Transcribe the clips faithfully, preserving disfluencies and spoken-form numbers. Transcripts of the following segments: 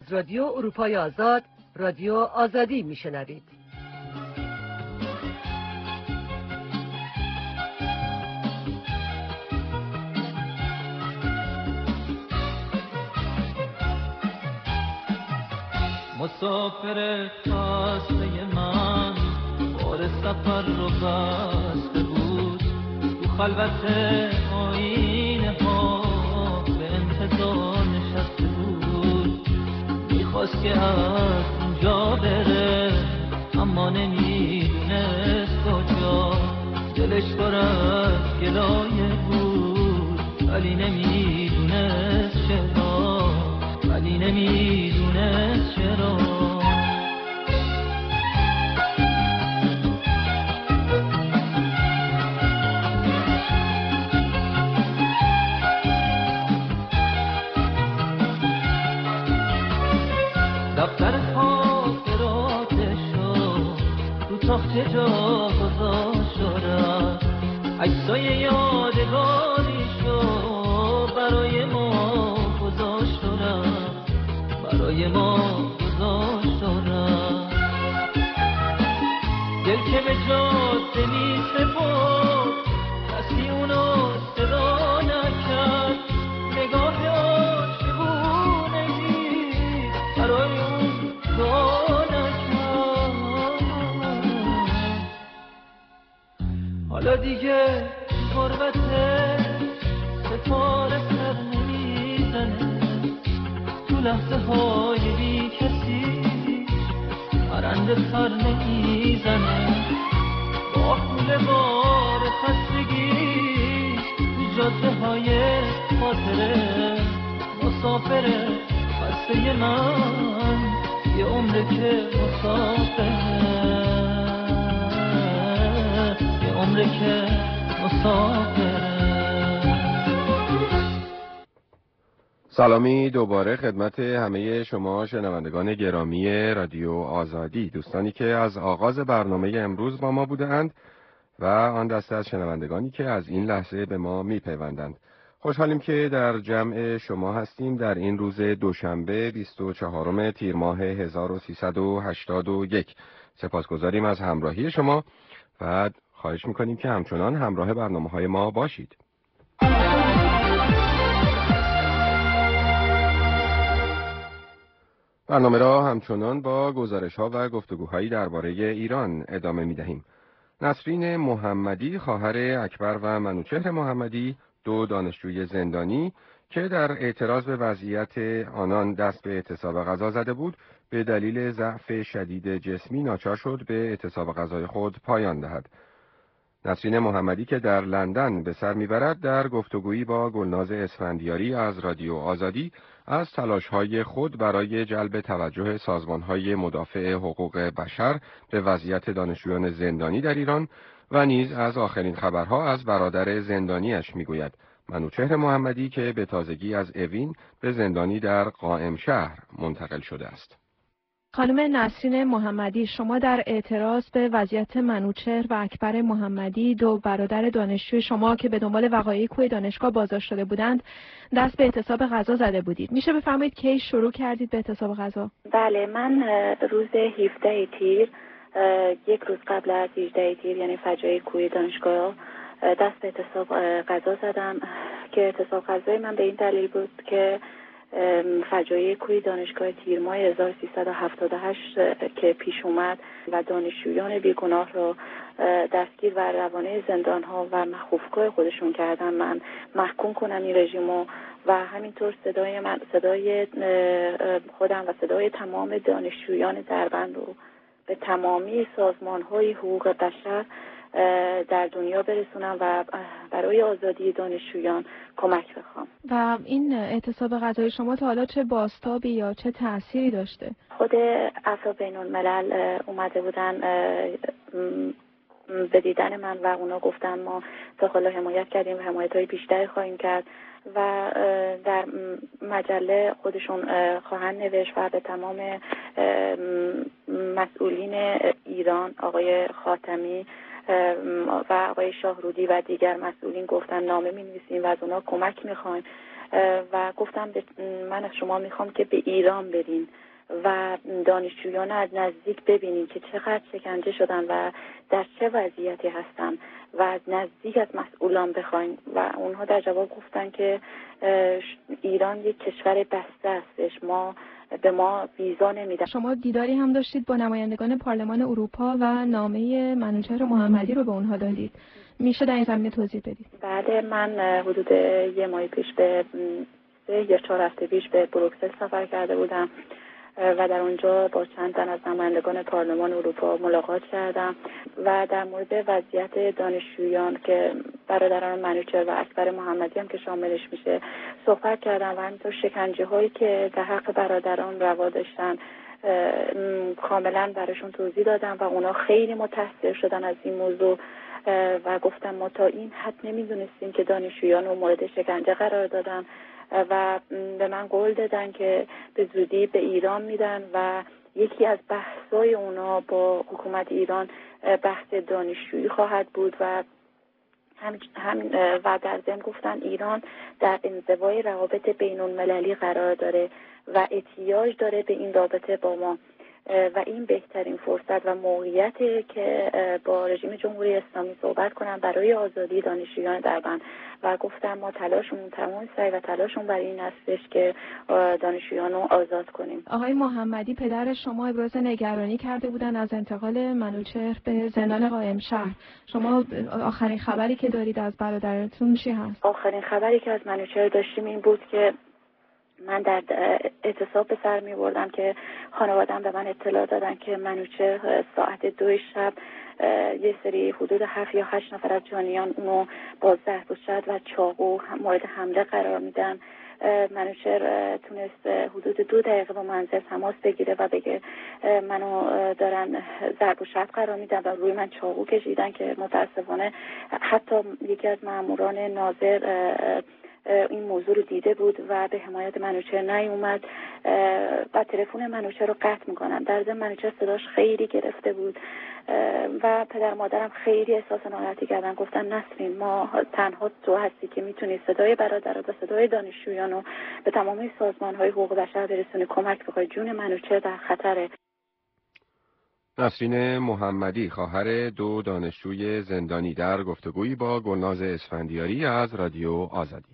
از رادیو اروپای آزاد، رادیو آزادی میشنوید. مسافر خاسته من بار سفر رو بسته بود، تو خلوت آینه ها به انتظار نشسته بود. میخواست که از اینجا بره اما نمیدونست کجا، دلش پر از گلایه بود ولی نمیدونست چرا، ولی نمیدونست چرا. دفتر خاطراتشو رو تاخت جا گذاشت شده، عکسای یادگاریشو برای ما گذاشت شده، برای ما گذاشت شده. دل که به جاده می سپرد کسی اونو صدا نکرد، نگاه عاشقونگی برای اون دعا نکرد. حالا دیگه غربت ستاره سر نمیزنه، تو لحظه های بی کسی پرنده پر نمیزنه، با خونه بار خستگی تو جاده های خاطره مسافره خسته من، یه عمره که مسافره، یه عمره که مسافره. سلامی دوباره خدمت همه شما شنوندگان گرامی رادیو آزادی، دوستانی که از آغاز برنامه امروز با ما بودند و آن دسته از شنوندگانی که از این لحظه به ما میپیوندند. خوشحالیم که در جمع شما هستیم در این روز دوشنبه بیست و چهارم تیر ماه هزار و سیصد و هشتاد و یک. سپاسگزاریم از همراهی شما و خواهش میکنیم که همچنان همراه برنامه‌های ما باشید. برنامه را همچنان با گزارش‌ها و گفتگوهایی درباره ایران ادامه می‌دهیم. نسرین محمدی خواهر اکبر و منوچهر محمدی، دو دانشجوی زندانی که در اعتراض به وضعیت آنان دست به اعتصاب غذا زده بود، به دلیل ضعف شدید جسمی ناچار شد به اعتصاب غذای خود پایان دهد. نسرین محمدی که در لندن به سر میبرد در گفتگویی با گلناز اسفندیاری از رادیو آزادی از تلاش‌های خود برای جلب توجه سازمان‌های مدافع حقوق بشر به وضعیت دانشجویان زندانی در ایران و نیز از آخرین خبرها از برادر زندانیش میگوید. منوچهر محمدی که به تازگی از اوین به زندانی در قائم شهر منتقل شده است. خانم نسرین محمدی، شما در اعتراض به وضعیت منوچهر و اکبر محمدی، دو برادر دانشجوی شما که به دنبال وقایع کوی دانشگاه بازداشت شده بودند، دست به اعتصاب غذا زده بودید. میشه بفرمایید کی شروع کردید به اعتصاب غذا؟ بله، من روز هفده تیر، یک روز قبل از هجده تیر، یعنی فجایع کوی دانشگاه، دست به اعتصاب غذا زدم که اعتصاب غذای من به این دلیل بود که فجایع کوی دانشگاه تیر ماه هزار و سیصد و هفتاد و هشت که پیش اومد و دانشجویان بیگناه رو دستگیر و روانه زندان‌ها و مخوفگاه خودشون کردن، من محکوم کنم این رژیمو و همینطور صدای من، صدای خودم و صدای تمام دانشجویان دربند رو به تمامی سازمان‌های حقوق بشر در دنیا برسونم و برای آزادی دانشجویان کمک بخوام. و این اعتصاب غذای شما تا حالا چه بازتابی یا چه تأثیری داشته؟ خود افراد بین الملل اومده بودن به دیدن من و اونا گفتن ما تا حالا حمایت کردیم و حمایت‌های بیشتری خواهیم کرد و در مجله خودشون خواهند نوشت و به تمام مسئولین ایران، آقای خاتمی و آقای شاهرودی و دیگر مسئولین گفتن نامه می‌نویسیم و از اونا کمک می‌خوایم و گفتم من از شما میخوام که به ایران برین و دانشجویان از نزدیک ببینین که چقدر شکنجه شدن و در چه وضعیتی هستن و از نزدیک از مسئولان بخواین. و اونها در جواب گفتن که ایران یک کشور بسته هستش، ما به ما ویزا نمیدن. شما دیداری هم داشتید با نمایندگان پارلمان اروپا و نامه منوچهر محمدی رو به اونها دادید. میشه در این زمینه توضیح بدید؟ بله، من حدود یه ماه پیش به سه یا چهار هفته پیش به بروکسل سفر کرده بودم و در اونجا با چند تن از نمایندگان پارلمان اروپا ملاقات کردم و در مورد وضعیت دانشجویان که برادران منوچهر و اکبر محمدی هم که شاملش میشه صحبت کردم و همینطور شکنجه هایی که در حق برادران روا داشتن کاملا براشون توضیح دادم و اونا خیلی متاثر شدن از این موضوع و گفتم ما تا این حد نمیدونستیم که دانشجویان رو مورد شکنجه قرار دادن و به من قول دادن که به زودی به ایران میدن و یکی از بحث‌های اونا با حکومت ایران بحث دانشجویی خواهد بود و هم, هم و در ضمن گفتن ایران در انزوای روابط بین‌المللی قرار داره و احتیاج داره به این رابطه با ما و این بهترین فرصت و موقعیتی که با رژیم جمهوری اسلامی صحبت کنم برای آزادی دانشجویان دربند و گفتم ما تلاشمون تمام سعی و تلاشمون برای این هستش که دانشجویان رو آزاد کنیم. آقای محمدی پدر شما ابراز نگرانی کرده بودن از انتقال منوچهر به زندان قائمشهر. شما آخرین خبری که دارید از برادرتون چی هست؟ آخرین خبری که از منوچهر داشتیم این بود که من در اعتصاب به سر می بردم که خانواده‌ام به من اطلاع دادن که منوچهر ساعت دو شب یه سری حدود هفت یا هشت نفر از جانیان اونو با زهرگشاد و چاقو مورد حمله قرار میدن. منوچهر تونست حدود دو دقیقه با منزل تماس بگیره و بگه منو دارن ضرب و شتم قرار میدن و روی من چاقو کشیدن که متاسفانه حتی یکی از ماموران ناظر این موضوع رو دیده بود و به حمایت منوچهر نیومد و تلفن منوچهر رو قطع میکنن. در ضمن منوچهر صداش خیلی گرفته بود و پدر مادرم خیلی احساس ناراحتی کردن، گفتن نسرین ما تنها تو هستی که میتونی صدای برادر و صدای دانشجویان رو به تمامی سازمان‌های حقوق بشر برسونی، کمک بکنی، جون منوچهر در خطره. نسرین محمدی خواهر دو دانشجوی زندانی در گفتگویی با گلناز اسفندیاری از رادیو آزادی.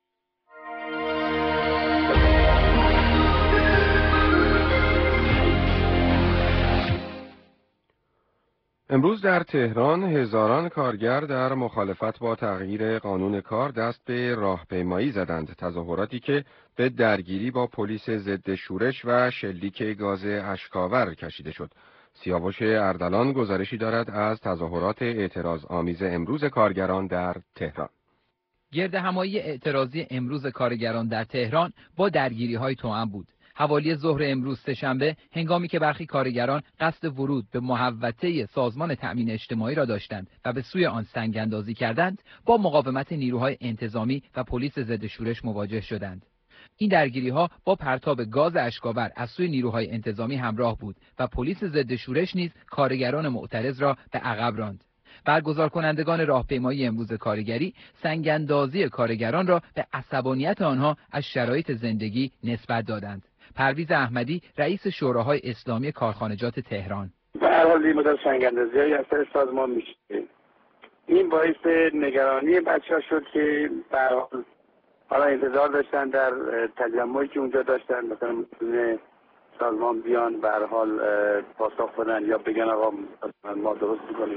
امروز در تهران هزاران کارگر در مخالفت با تغییر قانون کار دست به راهپیمایی زدند. تظاهراتی که به درگیری با پلیس ضد شورش و شلیک گاز اشک‌آور کشیده شد. سیاوش اردلان گزارشی دارد از تظاهرات اعتراض آمیز امروز کارگران در تهران. گردهمایی اعتراضی امروز کارگران در تهران با درگیری‌های توأم بود. حوالی ظهر امروز سه‌شنبه هنگامی که برخی کارگران قصد ورود به محوطه سازمان تأمین اجتماعی را داشتند و به سوی آن سنگ‌اندازی کردند، با مقاومت نیروهای انتظامی و پلیس ضد شورش مواجه شدند. این درگیری‌ها با پرتاب گاز اشک‌آور از سوی نیروهای انتظامی همراه بود و پلیس ضد شورش نیز کارگران معترض را به عقب راند. برگزار کنندگان راهپیمایی امروز کارگری سنگ‌اندازی کارگران را به عصبانیت آنها از شرایط زندگی نسبت دادند. پرویز احمدی رئیس شوراهای اسلامی کارخانجات تهران: به هر حال این مدل سنگ‌اندازی‌های از طرف سازمان میشه. این باعث نگرانی بچه‌ها شد که به هر حال حالا انتظار داشتن در تجمعی که اونجا داشتن مثلا سازمان بیان به هر حال پاسخ بدن یا بگن آقا ما درست می‌کنیم.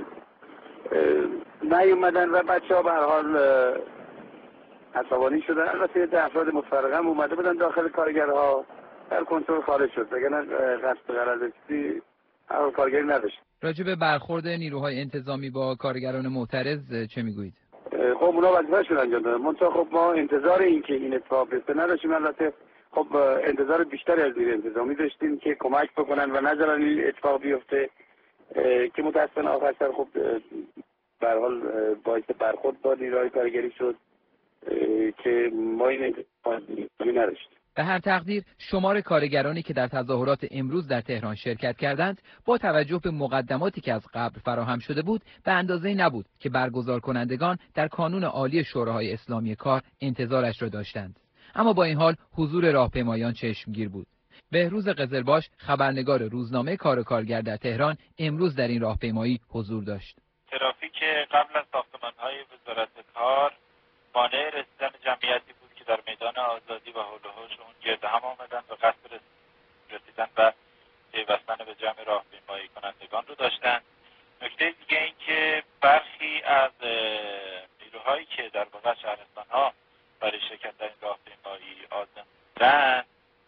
نیومدن و بچه‌ها به هر حال عصبانی شدن. البته ده افراد متفرقه هم اومده بودن داخل کارگرها، در کنترل خارج شد، وگرنه قصد غرضی هر کارگری نداشت. راجع به برخورد نیروهای انتظامی با کارگران معترض چه میگویید؟ خب اونا وظیفه‌شون انجام دادن. منتها خب ما انتظار این که این اتفاق بیفته نداشتیم. البته خب انتظار بیشتری از نیروی انتظامی داشتیم که کمک بکنن و نذارن این اتفاق بیفته که متأسفانه آخر سر خب به هر حال باعث برخورد با نیروهای کارگری شد که ما این انتظار نداشتیم. به هر تقدیر شمار کارگرانی که در تظاهرات امروز در تهران شرکت کردند با توجه به مقدماتی که از قبل فراهم شده بود به اندازه‌ای نبود که برگزار کنندگان در کانون عالی شوراهای اسلامی کار انتظارش را داشتند. اما با این حال حضور راهپیمایان چشمگیر بود. بهروز قزلباش، خبرنگار روزنامه کار و کارگر در تهران، امروز در این راهپیمایی حضور داشت. ترافیک قبل از ساختمان‌های وزارت کار مانع رسیدن جمعیتی بود که در میدان آزادی و حول و حوش اون گرد هم آمدن و قصد رسیدن و پیوستن به جمع راهپیمایی کنندگان رو داشتن. نکته دیگه این که برخی از نیروهایی که در واقع شهرستان‌ها برای شرکت در این راهپیمایی عازم بودن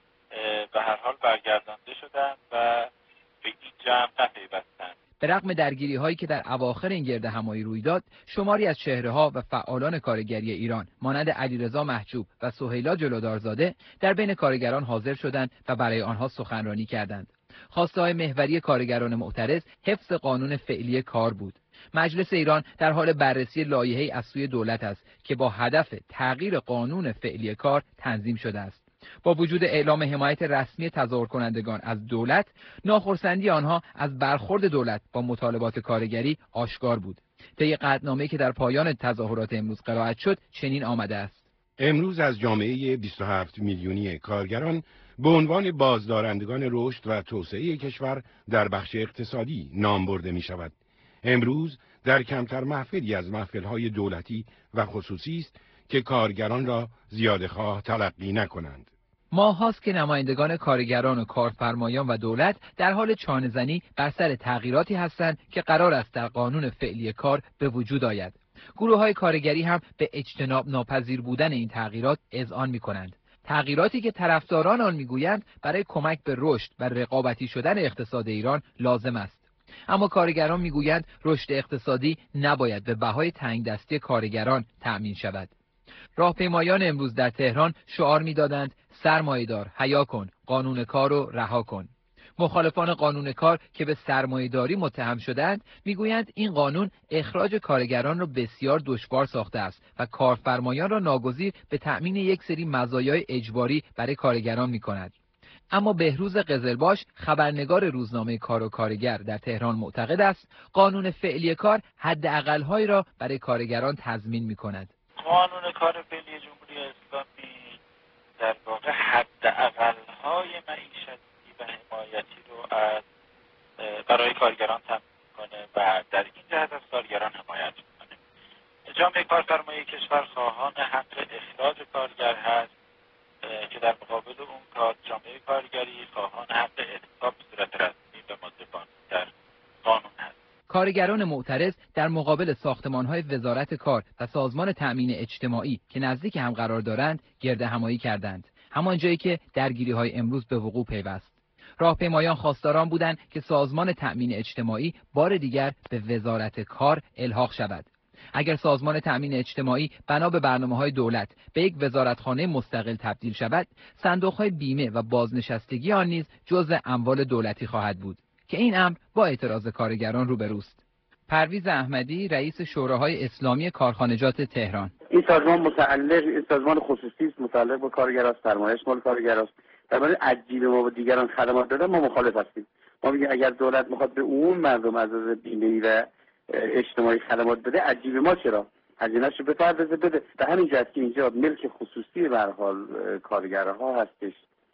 به هر حال برگردانده شدن و به این جمع نپیوستند. به رغم درگیری هایی که در اواخر این گرد همایی روی داد، شماری از چهره‌ها و فعالان کارگری ایران مانند علیرضا محجوب و سهیلا جلودارزاده در بین کارگران حاضر شدند و برای آنها سخنرانی کردند. خواسته‌های محوری کارگران معترض حفظ قانون فعلی کار بود. مجلس ایران در حال بررسی لایحه‌ای از سوی دولت است که با هدف تغییر قانون فعلی کار تنظیم شده است. با وجود اعلام حمایت رسمی تظاهر کنندگان از دولت، ناخرسندی آنها از برخورد دولت با مطالبات کارگری آشکار بود. طی قطعنامه‌ای که در پایان تظاهرات امروز قرائت شد چنین آمده است: امروز از جامعه بیست و هفت میلیونی کارگران به عنوان بازدارندگان رشد و توسعه کشور در بخش اقتصادی نام برده می شود. امروز در کمتر محفلی از محفل‌های دولتی و خصوصی است که کارگران را زیاده‌خواه تلقی نکنند. ماه هاست که نمایندگان کارگران و کارفرمایان و دولت در حال چانه‌زنی بر سر تغییراتی هستند که قرار است در قانون فعلی کار به وجود آید. گروه‌های کارگری هم به اجتناب ناپذیر بودن این تغییرات اذعان می‌کنند. تغییراتی که طرفداران آن می‌گویند برای کمک به رشد و رقابتی شدن اقتصاد ایران لازم است. اما کارگران می‌گویند رشد اقتصادی نباید به بهای تنگدستی کارگران تأمین شود. راهپیمایان امروز در تهران شعار می‌دادند سرمایه‌دار حیا کن، قانون کار رو رها کن. مخالفان قانون کار که به سرمایه‌داری متهم شدند می‌گویند این قانون اخراج کارگران را بسیار دشوار ساخته است و کارفرمایان را ناگزیر به تأمین یک سری مزایای اجباری برای کارگران می‌کند. اما بهروز قزلباش، خبرنگار روزنامه کار و کارگر در تهران، معتقد است قانون فعلی کار حداقل‌هایی را برای کارگران تضمین می‌کند. قانون کار فعلی جمهوری اسلامی در واقع حداقل‌های معیشتی و حمایتی رو از برای کارگران تامین کنه و در این جهت از کارگران حمایت کنه. جامعه کارفرمایی کشور خواهان حق اخراج کارگر هست که در مقابل اون کار جامعه کارگری خواهان حق اعتصاب به صورت رسمی و مدبان در قانون هست. کارگران معترض در مقابل ساختمان‌های وزارت کار و سازمان تأمین اجتماعی که نزدیک هم قرار دارند گرد همایی کردند، همان جایی که درگیری‌های امروز به وقوع پیوست. راهپیمایان خواستاران بودند که سازمان تأمین اجتماعی بار دیگر به وزارت کار الحاق شود. اگر سازمان تأمین اجتماعی بنا به برنامه‌های دولت به یک وزارتخانه مستقل تبدیل شود، صندوق‌های بیمه و بازنشستگی آن نیز جزء اموال دولتی خواهد بود که این امر با اعتراض کارگران روبروست. پرویز احمدی، رئیس شوراهای اسلامی کارخانجات تهران: این سازمان متعلق این سازمان خصوصی است، متعلق به کارگر است، سرمایه‌اش مال کارگر است. در مورد عجیب ما و دیگران خدمات دادن ما مخالف هستیم. ما میگیم اگر دولت میخواد به عموم مردم از از بیمه‌ای و اجتماعی خدمات بده، عجیب ما چرا؟ هزینه‌شو بپردازه بده. به همین جهت که اینجا ملک خصوصی به هر حال کارگرها هستش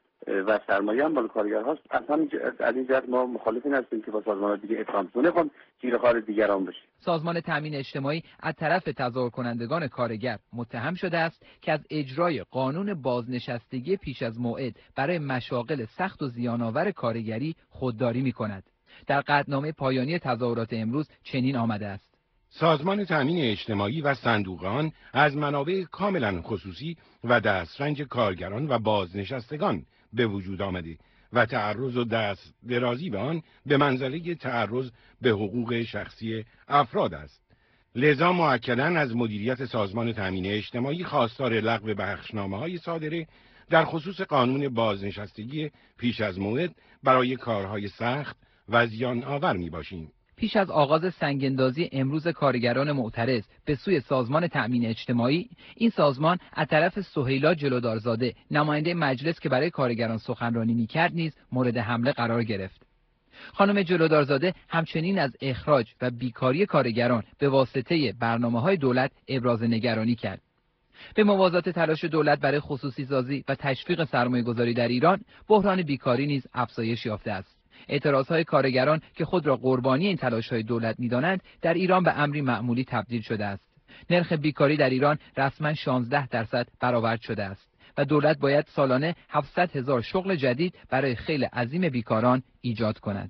و سرمایه هم مال کارگرهاست، اصلا از این جهت ما مخالفین هستیم که با سازمان دیگه اتهام کنه خون گیر خار دیگران بشه. سازمان تأمین اجتماعی از طرف تظاهر کنندگان کارگر متهم شده است که از اجرای قانون بازنشستگی پیش از موعد برای مشاغل سخت و زیان‌آور کارگری خودداری می‌کند. در قطعنامه پایانی تظاهرات امروز چنین آمده است: سازمان تأمین اجتماعی و صندوق آن از منابع کاملا خصوصی و دسترنج کارگران و بازنشستگان به وجود آمده و تعرض و دست درازی به آن به منزله تعرض به حقوق شخصی افراد است. لذا مؤکداً از مدیریت سازمان تأمین اجتماعی خواستار لغو بخشنامه‌های صادره در خصوص قانون بازنشستگی پیش از موعد برای کارهای سخت و زیان آور می باشیم. پیش از آغاز سنگ‌اندازی امروز کارگران معترض به سوی سازمان تأمین اجتماعی، این سازمان از طرف سهیلا جلودارزاده، نماینده مجلس که برای کارگران سخنرانی می‌کرد، نیز مورد حمله قرار گرفت. خانم جلودارزاده همچنین از اخراج و بیکاری کارگران به واسطه برنامه‌های دولت ابراز نگرانی کرد. به موازات تلاش دولت برای خصوصی سازی و تشویق سرمایه‌گذاری در ایران، بحران بیکاری نیز افزایش یافته است. اعتراضهای کارگران که خود را قربانی این تلاش‌های دولت می‌دانند، در ایران به امری معمولی تبدیل شده است. نرخ بیکاری در ایران رسما شانزده درصد برآورد شده است و دولت باید سالانه هفتصد هزار شغل جدید برای خیل عظیم بیکاران ایجاد کند.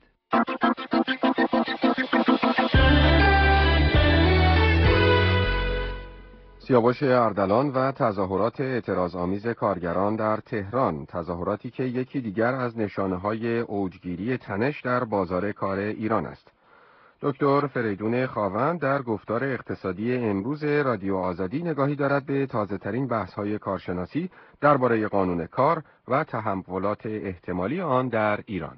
سیاوش اردلان و تظاهرات اعتراض‌آمیز کارگران در تهران، تظاهراتی که یکی دیگر از نشانه‌های اوجگیری تنش در بازار کار ایران است. دکتر فریدون خاوند در گفتار اقتصادی امروز رادیو آزادی نگاهی دارد به تازه‌ترین بحث‌های کارشناسی درباره قانون کار و تحولات احتمالی آن در ایران.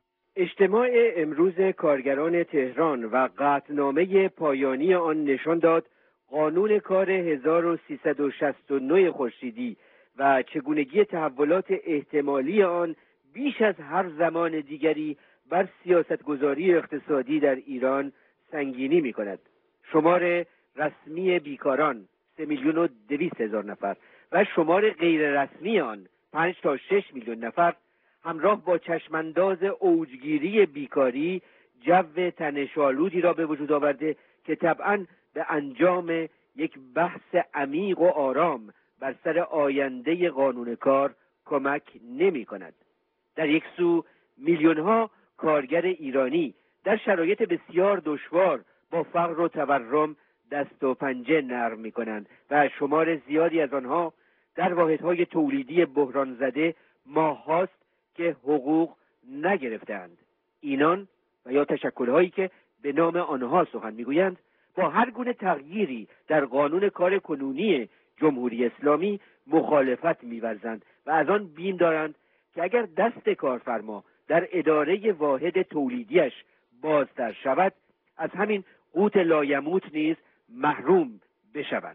اجتماع امروز کارگران تهران و قطعنامه پایانی آن نشان داد قانون کار هزار و سیصد و شصت و نه خورشیدی و چگونگی تحولات احتمالی آن بیش از هر زمان دیگری بر سیاستگذاری اقتصادی در ایران سنگینی می کند. شمار رسمی بیکاران سه میلیون و دویست هزار نفر و شمار غیر رسمی آن پنج تا شش میلیون نفر همراه با چشمانداز اوجگیری بیکاری جو تنش‌آلودی را به وجود آورده که طبعاً به انجام یک بحث عمیق و آرام بر سر آینده قانون کار کمک نمی کند. در یک سو میلیون‌ها کارگر ایرانی در شرایط بسیار دشوار با فقر و تورم دست و پنجه نرم می کنند و شمار زیادی از آنها در واحدهای تولیدی بحران زده ماه هاست که حقوق نگرفتند. اینان و یا تشکل‌هایی که به نام آنها سخن می‌گویند با هر گونه تغییری در قانون کار کنونی جمهوری اسلامی مخالفت می‌ورزند و از آن بیم دارند که اگر دست کارفرما در اداره واحد تولیدیش بازتر شود، از همین قوت لایموت نیز محروم بشوند.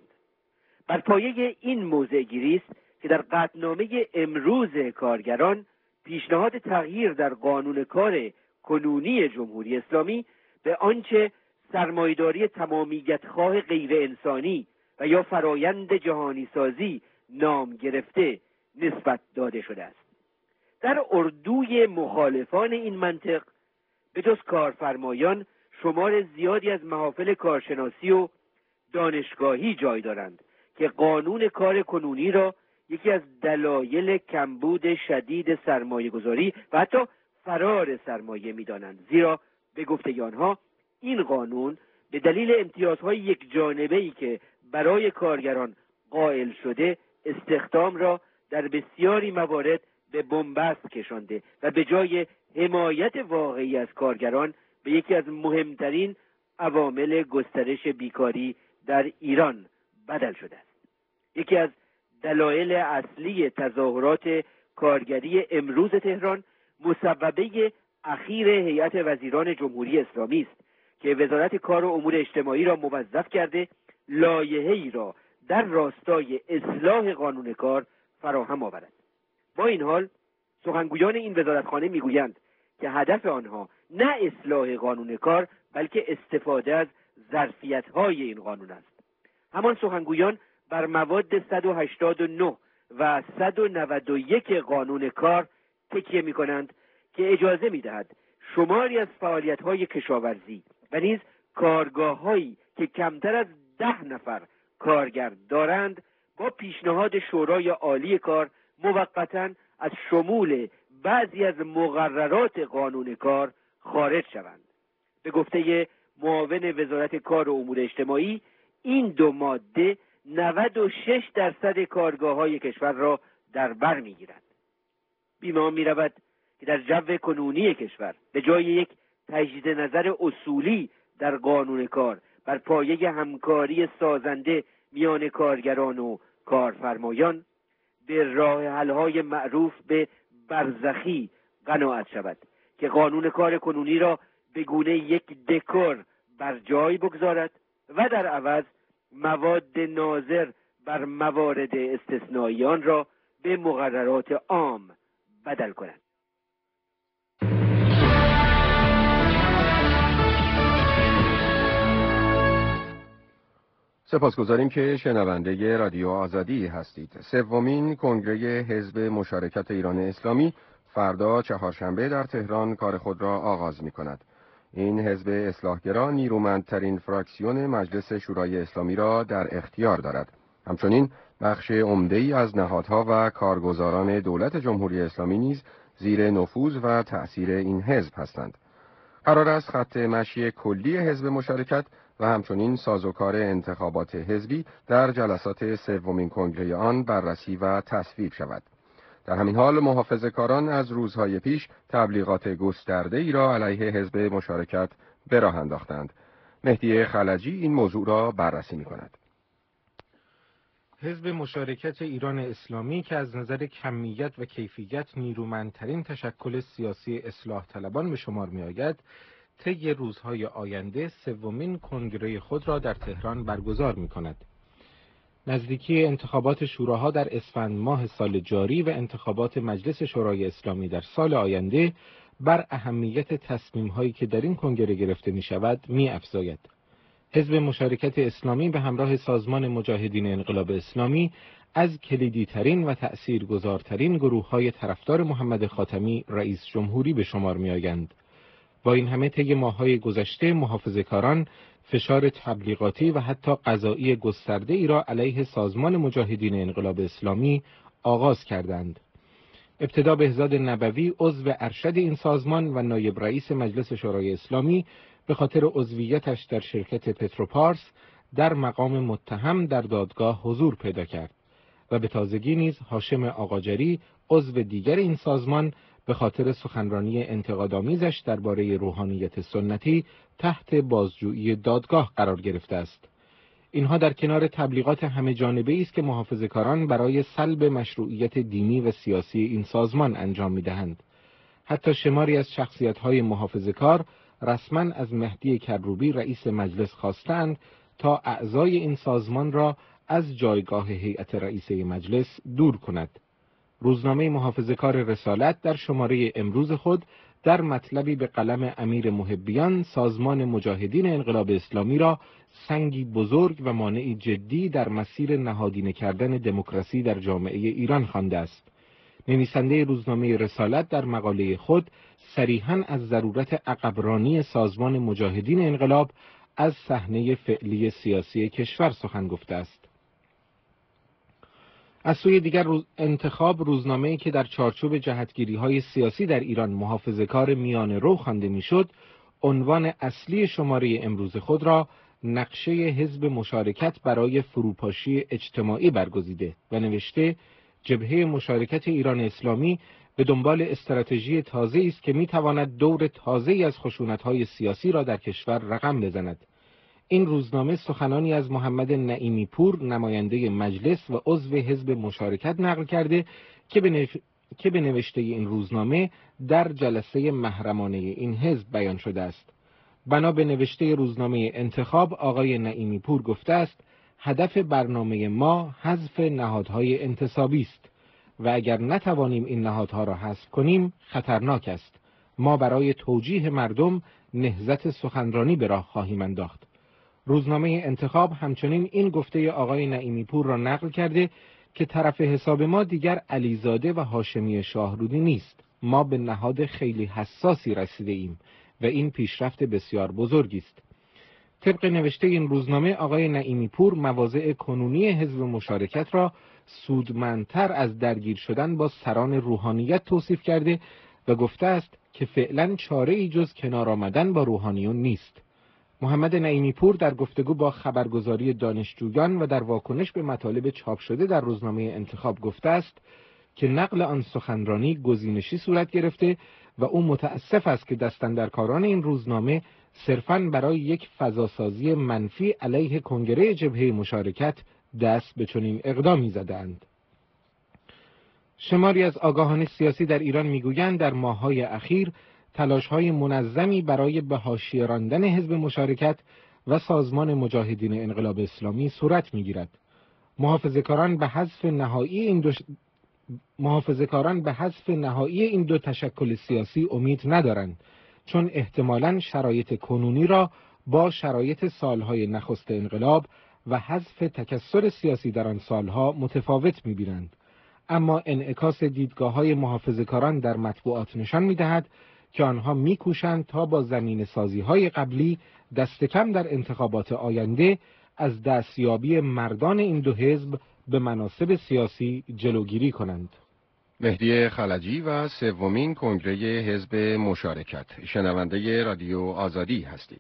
بر پایه این موضع گیری است که در قطعنامه امروز کارگران پیشنهاد تغییر در قانون کار کنونی جمهوری اسلامی به آنچه سرمایه‌داری تمامیت‌خواه غیر انسانی و یا فرایند جهانی سازی نام گرفته نسبت داده شده است. در اردوی مخالفان این منطق به جز کارفرمایان شمار زیادی از محافل کارشناسی و دانشگاهی جای دارند که قانون کار کنونی را یکی از دلایل کمبود شدید سرمایه گذاری و حتی فرار سرمایه می دانند، زیرا به گفته آنها این قانون به دلیل امتیازهای یک جانبه‌ای که برای کارگران قائل شده استخدام را در بسیاری موارد به بنبست کشانده و به جای حمایت واقعی از کارگران به یکی از مهمترین عوامل گسترش بیکاری در ایران بدل شده است. یکی از دلایل اصلی تظاهرات کارگری امروز تهران مسببه اخیر هیئت وزیران جمهوری اسلامی است که وزارت کار و امور اجتماعی را موظف کرده لایحه‌ای را در راستای اصلاح قانون کار فراهم آورد. با این حال سخنگویان این وزارتخانه میگویند که هدف آنها نه اصلاح قانون کار بلکه استفاده از ظرفیت‌های این قانون است. همان سخنگویان بر مواد صد و هشتاد و نه و صد و نود و یک قانون کار تکیه می‌کنند که اجازه می‌دهد شماری از فعالیت‌های کشاورزی و نیز کارگاه‌هایی که کمتر از ده نفر کارگر دارند با پیشنهاد شورای عالی کار موقتاً از شمول بعضی از مقررات قانون کار خارج شوند. به گفته معاون وزارت کار و امور اجتماعی این دو ماده نود و شش درصد کارگاه‌های کشور را در بر می‌گیرند. بی‌معنی می‌رود که در جو کنونی کشور به جای یک تجدید نظر اصولی در قانون کار بر پایه همکاری سازنده میان کارگران و کارفرمایان به راه حل‌های معروف به برزخی قناعت شود که قانون کار کنونی را به گونه یک دکور بر جای بگذارد و در عوض مواد ناظر بر موارد استثنایی آن را به مقررات عام بدل کند. سپاسگزاریم که شنونده رادیو آزادی هستید. سومین کنگره حزب مشارکت ایران اسلامی فردا چهارشنبه در تهران کار خود را آغاز می کند. این حزب اصلاحگرا نیرومندترین فراکسیون مجلس شورای اسلامی را در اختیار دارد. همچنین بخش عمده‌ای از نهادها و کارگزاران دولت جمهوری اسلامی نیز زیر نفوذ و تأثیر این حزب هستند. قرار است خط مشی کلی حزب مشارکت و همچنین سازوکار انتخابات حزبی در جلسات سومین کنگره آن بررسی و تصویب شود. در همین حال محافظه‌کاران از روزهای پیش تبلیغات گسترده ای را علیه حزب مشارکت به راه انداختند. مهدی خلجی این موضوع را بررسی می‌کند. حزب مشارکت ایران اسلامی که از نظر کمیت و کیفیت نیرومندترین تشکل سیاسی اصلاح طلبان به شمار می‌آید، طی روزهای آینده سومین کنگره خود را در تهران برگزار می‌کند. نزدیکی انتخابات شوراها در اسفند ماه سال جاری و انتخابات مجلس شورای اسلامی در سال آینده بر اهمیت تصمیم‌هایی که در این کنگره گرفته می‌شود می‌افزاید. حزب مشارکت اسلامی به همراه سازمان مجاهدین انقلاب اسلامی از کلیدی‌ترین و تأثیرگذارترین گروه‌های طرفدار محمد خاتمی رئیس جمهوری به شمار می‌آیند. با این همه طی ماه‌های گذشته محافظه‌کاران فشار تبلیغاتی و حتی قضایی گسترده ای را علیه سازمان مجاهدین انقلاب اسلامی آغاز کردند. ابتدا بهزاد نبوی عضو ارشد این سازمان و نایب رئیس مجلس شورای اسلامی به خاطر عضویتش در شرکت پتروپارس در مقام متهم در دادگاه حضور پیدا کرد و به تازگی نیز هاشم آقاجری عضو دیگر این سازمان به خاطر سخنرانی انتقادآمیزش درباره روحانیت سنتی تحت بازجویی دادگاه قرار گرفته است. اینها در کنار تبلیغات همه جانبه‌ای است که محافظه‌کاران برای سلب مشروعیت دینی و سیاسی این سازمان انجام می‌دهند. حتی شماری از شخصیت‌های محافظه‌کار رسما از مهدی کروبی رئیس مجلس خواستند تا اعضای این سازمان را از جایگاه هیئت رئیسه مجلس دور کند. روزنامه محافظه‌کار رسالت در شماره امروز خود در مطلبی به قلم امیر محبیان سازمان مجاهدین انقلاب اسلامی را سنگی بزرگ و مانعی جدی در مسیر نهادینه کردن دموکراسی در جامعه ایران خوانده است. نویسنده روزنامه رسالت در مقاله خود صریحاً از ضرورت عقبرانی سازمان مجاهدین انقلاب از صحنه فعلی سیاسی کشور سخن گفته است. از سوی دیگر روز انتخاب روزنامه‌ای که در چارچوب جهتگیری‌های سیاسی در ایران محافظه‌کار میانه رو خوانده میشد، عنوان اصلی شماره امروز خود را نقشه حزب مشارکت برای فروپاشی اجتماعی برگزیده و نوشته جبهه مشارکت ایران اسلامی به دنبال استراتژی تازه‌ای است که می‌تواند دور تازه‌ای از خشونت‌های سیاسی را در کشور رقم بزند. این روزنامه سخنانی از محمد نعیمی پور نماینده مجلس و عضو حزب مشارکت نقل کرده که به, نف... که به نوشته این روزنامه در جلسه محرمانه این حزب بیان شده است. بنا به نوشته روزنامه انتخاب آقای نعیمی پور گفته است هدف برنامه ما حذف نهادهای انتصابی است و اگر نتوانیم این نهادها را حذف کنیم خطرناک است. ما برای توجیه مردم نهضت سخنرانی به راه خواهیم انداخت. روزنامه انتخاب همچنین این گفته آقای نعیمی پور را نقل کرده که طرف حساب ما دیگر علیزاده و هاشمی شاهرودی نیست. ما به نهاد خیلی حساسی رسیده ایم و این پیشرفت بسیار بزرگی است. طبق نوشته این روزنامه آقای نعیمی پور مواضع کنونی حزب مشارکت را سودمندتر از درگیر شدن با سران روحانیت توصیف کرده و گفته است که فعلا چاره‌ای جز کنار آمدن با روحانیون نیست. محمد نعیمی پور در گفتگو با خبرگزاری دانشجویان و در واکنش به مطالب چاپ شده در روزنامه انتخاب گفته است که نقل آن سخنرانی گزینشی صورت گرفته و او متاسف است که دستاندرکاران این روزنامه صرفاً برای یک فضاسازی منفی علیه کنگره جبهه مشارکت دست به چنین اقدامی زدند. شماری از آگاهان سیاسی در ایران میگویند در ماه‌های اخیر تلاش‌های منظمی برای به حاشیه راندن حزب مشارکت و سازمان مجاهدین انقلاب اسلامی صورت می‌گیرد. محافظه‌کاران به حذف نهایی این دو ش... محافظه‌کاران به حذف نهایی این دو تشکل سیاسی امید ندارند، چون احتمالاً شرایط کنونی را با شرایط سالهای نخست انقلاب و حذف تکثر سیاسی در آن سالها متفاوت می‌بینند. اما انعکاس دیدگاه‌های محافظه‌کاران در مطبوعات نشان می‌دهد که آنها می‌کوشند تا با زمینه‌سازی‌های قبلی دست کم در انتخابات آینده از دستیابی مردان این دو حزب به مناصب سیاسی جلوگیری کنند. مهدی خلجی و سومین کنگره حزب مشارکت. شنونده رادیو آزادی هستید.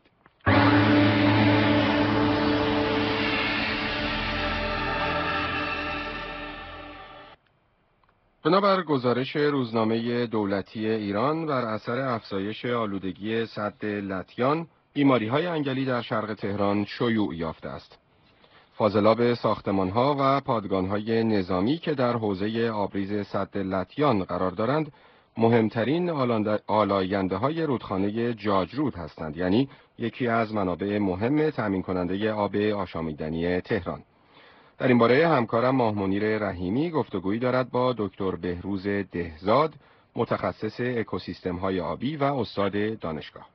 بنابر گزارش روزنامه دولتی ایران، بر اثر افزایش آلودگی سد لطیان، بیماری‌های انگلی در شرق تهران شیوع یافته است. فاضلاب ساختمان‌ها و پادگان‌های نظامی که در حوزه آبریز سد لطیان قرار دارند، مهمترین آلاینده‌های رودخانه جاجرود هستند، یعنی یکی از منابع مهم تامین کننده آب آشامیدنی تهران. در این باره همکارم ماه منیر رحیمی گفتگویی دارد با دکتر بهروز دهزاد، متخصص اکوسیستم‌های آبی و استاد دانشگاه.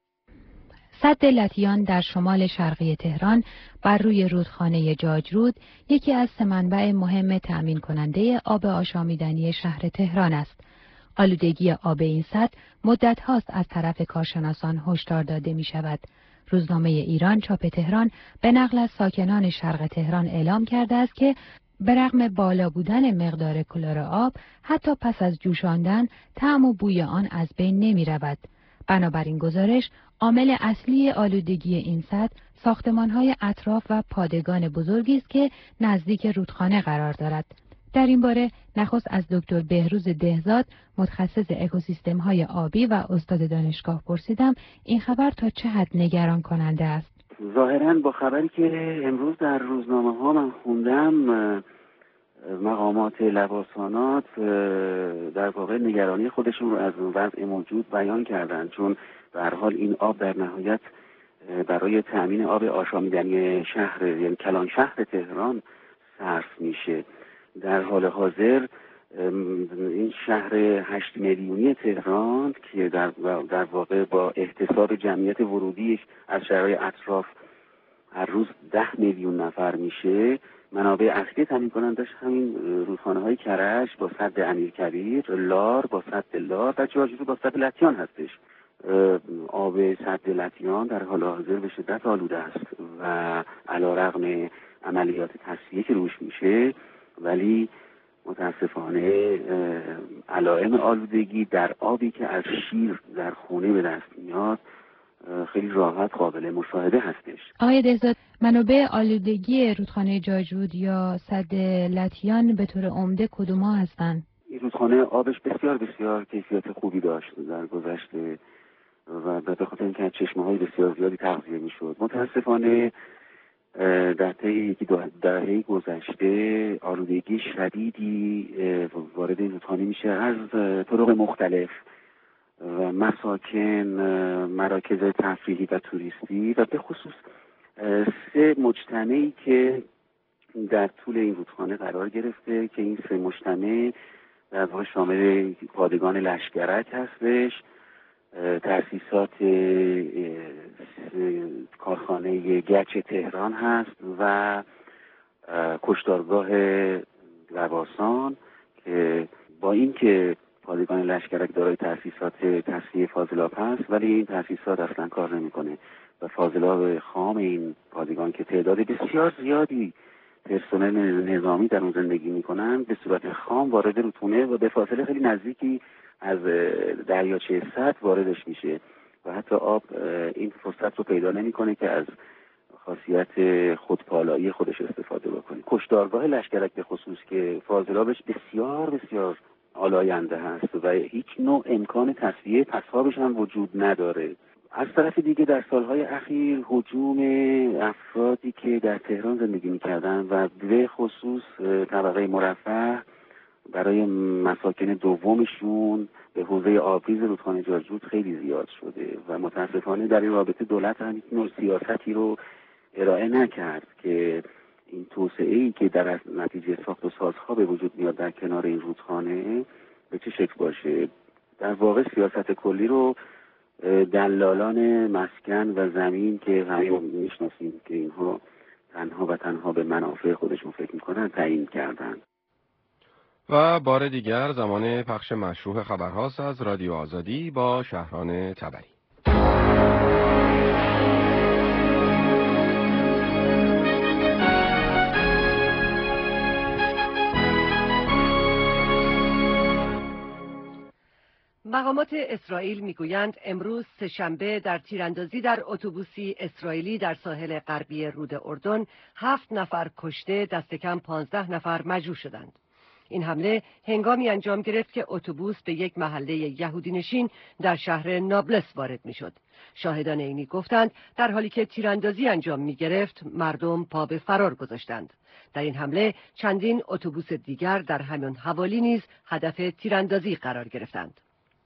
سد لطیان در شمال شرقی تهران بر روی رودخانه جاجرود یکی از سه منبع مهم تأمین کننده آب آشامیدنی شهر تهران است. آلودگی آب این سد مدت هاست از طرف کارشناسان هشدار داده می شود. روزنامه ایران چاپ تهران به نقل از ساکنان شرق تهران اعلام کرده است که به رغم بالا بودن مقدار کلر آب، حتی پس از جوشاندن طعم و بوی آن از بین نمی رود. بنابراین گزارش عامل اصلی آلودگی این سد ساختمان‌های اطراف و پادگان بزرگی است که نزدیک رودخانه قرار دارد. در این باره نخست از دکتر بهروز دهزاد، متخصص اکوسیستم‌های آبی و استاد دانشگاه پرسیدم این خبر تا چه حد نگران کننده است. ظاهراً با خبری که امروز در روزنامه‌ها من خوندم، مقامات لواسانات در واقع نگرانی خودشون رو از وضع موجود بیان کردن، چون به هر حال این آب در نهایت برای تأمین آب آشامیدنی شهر، یعنی کلان شهر تهران صرف میشه. در حال حاضر این شهر هشت میلیونی تهران که در در واقع با احتساب جمعیت ورودی از شهرهای اطراف هر روز ده میلیون نفر میشه، منابع اصلی تامین کنندش همین رودخانه های کرج با سد امیرکبیر، لار با سد لار و جاجرود با سد لطیان هستش. آب سد لطیان در حال حاضر به شدت آلوده است و علیرغم عملیات تصفیه که روش میشه، ولی متاسفانه علائم آلودگی در آبی که از شیر در خونه به دست میاد خیلی راحت قابل مشاهده هستش. آقای دهزاد، منابع آلودگی رودخانه جاجرود یا سد لطیان به طور عمده کدوم‌ها هستند؟ این رودخانه آبش بسیار بسیار کیفیت خوبی داشت در گذشته و به خاطر اینکه چشمه‌های بسیار زیادی تغذیه می‌شد. متاسفانه در طی یکی دهه گذشته آلودگی شدیدی وارد این رودخانه میشه از طرق مختلف و مساکن، مراکز تفریحی و توریستی و به خصوص سه مجتمعی که در طول این رودخانه قرار گرفته که این سه مجتمع در واقع شامل پادگان لشگرک هستش، تأسیسات کارخانه گچ تهران هست و کشتارگاه لواسان که با اینکه پادگان لشگرک دارای تأسیسات تصفیه فاضلاب هست ولی این تأسیسات اصلا کار نمیکنه و فاضلاب خام این پادگان که تعداد بسیار زیادی پرسنل نظامی در اون زندگی میکنن به صورت خام وارد رودخانه و به فاصله خیلی نزدیکی از دریاچه سد واردش میشه و حتی آب این فرصت رو پیدا نمیکنه که از خاصیت خودپالایی خودش استفاده بکنه. کشتارگاه لشگرک به خصوص که فاضلابش بسیار بسیار آلاینده هست و هیچ نوع امکان تصفیه پسابش هم وجود نداره. از طرف دیگه در سالهای اخیر هجوم افرادی که در تهران زندگی میکردن و به خصوص طبقه مرفه برای مساکن دومشون به حوزه آبریز رودخانه جاجرود خیلی زیاد شده و متاسفانه در این رابطه دولت هم نوع سیاستی رو ارائه نکرد که این توسعه‌ای که در نتیجه ساخت و سازها به وجود میاد در کنار این رودخانه به چه شکل باشه. در واقع سیاست کلی رو دلالان مسکن و زمین که همه میشناسیم که اینها تنها و تنها به منافع خودشون فکر میکنن تعیین کردن. و بار دیگر زمان پخش مشروع خبرهاست از رادیو آزادی با شهران تبری. مقامات اسرائیل میگویند امروز سه‌شنبه در تیراندازی در اتوبوسی اسرائیلی در ساحل غربی رود اردن هفت نفر کشته، دست کم پانزده نفر مجروح شدند. این حمله هنگامی انجام گرفت که اتوبوس به یک محله یهودی نشین در شهر نابلس وارد میشد. شاهدان عینی گفتند در حالی که تیراندازی انجام می گرفت مردم پا به فرار گذاشتند. در این حمله چندین اتوبوس دیگر در همان حوالی نیز هدف تیراندازی قرار گرفتند.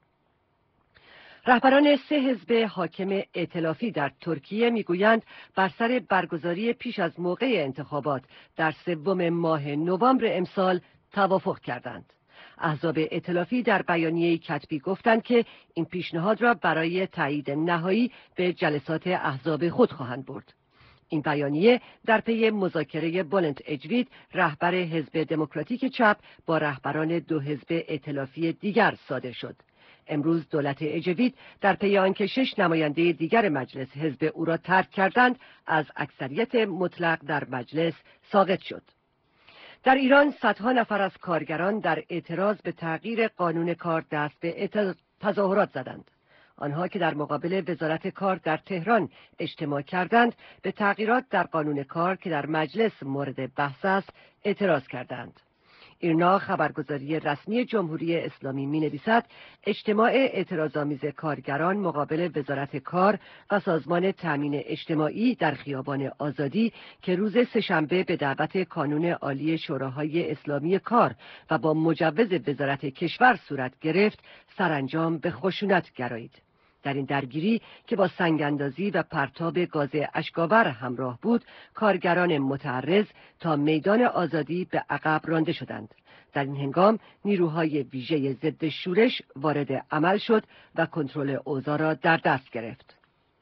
رهبران سه حزب حاکم ائتلافی در ترکیه میگویند بر سر برگزاری پیش از موقع انتخابات در سوم ماه نوامبر امسال توافق کردند. احزاب ائتلافی در بیانیه کتبی گفتند که این پیشنهاد را برای تایید نهایی به جلسات احزاب خود خواهند برد. این بیانیه در پی مذاکره بولنت اجوید رهبر حزب دموکراتیک چپ با رهبران دو حزب ائتلافی دیگر صادر شد. امروز دولت اجوید در پی آنکه شش نماینده دیگر مجلس حزب او را ترک کردند از اکثریت مطلق در مجلس ساقط شد. در ایران صدها نفر از کارگران در اعتراض به تغییر قانون کار دست به تظاهرات زدند. آنها که در مقابل وزارت کار در تهران اجتماع کردند به تغییرات در قانون کار که در مجلس مورد بحث است اعتراض کردند. ایرنا خبرگزاری رسمی جمهوری اسلامی می‌نویسد اجتماع اعتراض‌آمیز کارگران مقابل وزارت کار و سازمان تامین اجتماعی در خیابان آزادی که روز سه‌شنبه به دعوت کانون عالی شوراهای اسلامی کار و با مجوز وزارت کشور صورت گرفت سرانجام به خشونت گرایید. در این درگیری که با سنگ‌اندازی و پرتاب گاز اشک‌آور همراه بود، کارگران متعرض تا میدان آزادی به عقب رانده شدند. در این هنگام نیروهای ویژه ضد شورش وارد عمل شد و کنترل اوضاع را در دست گرفت.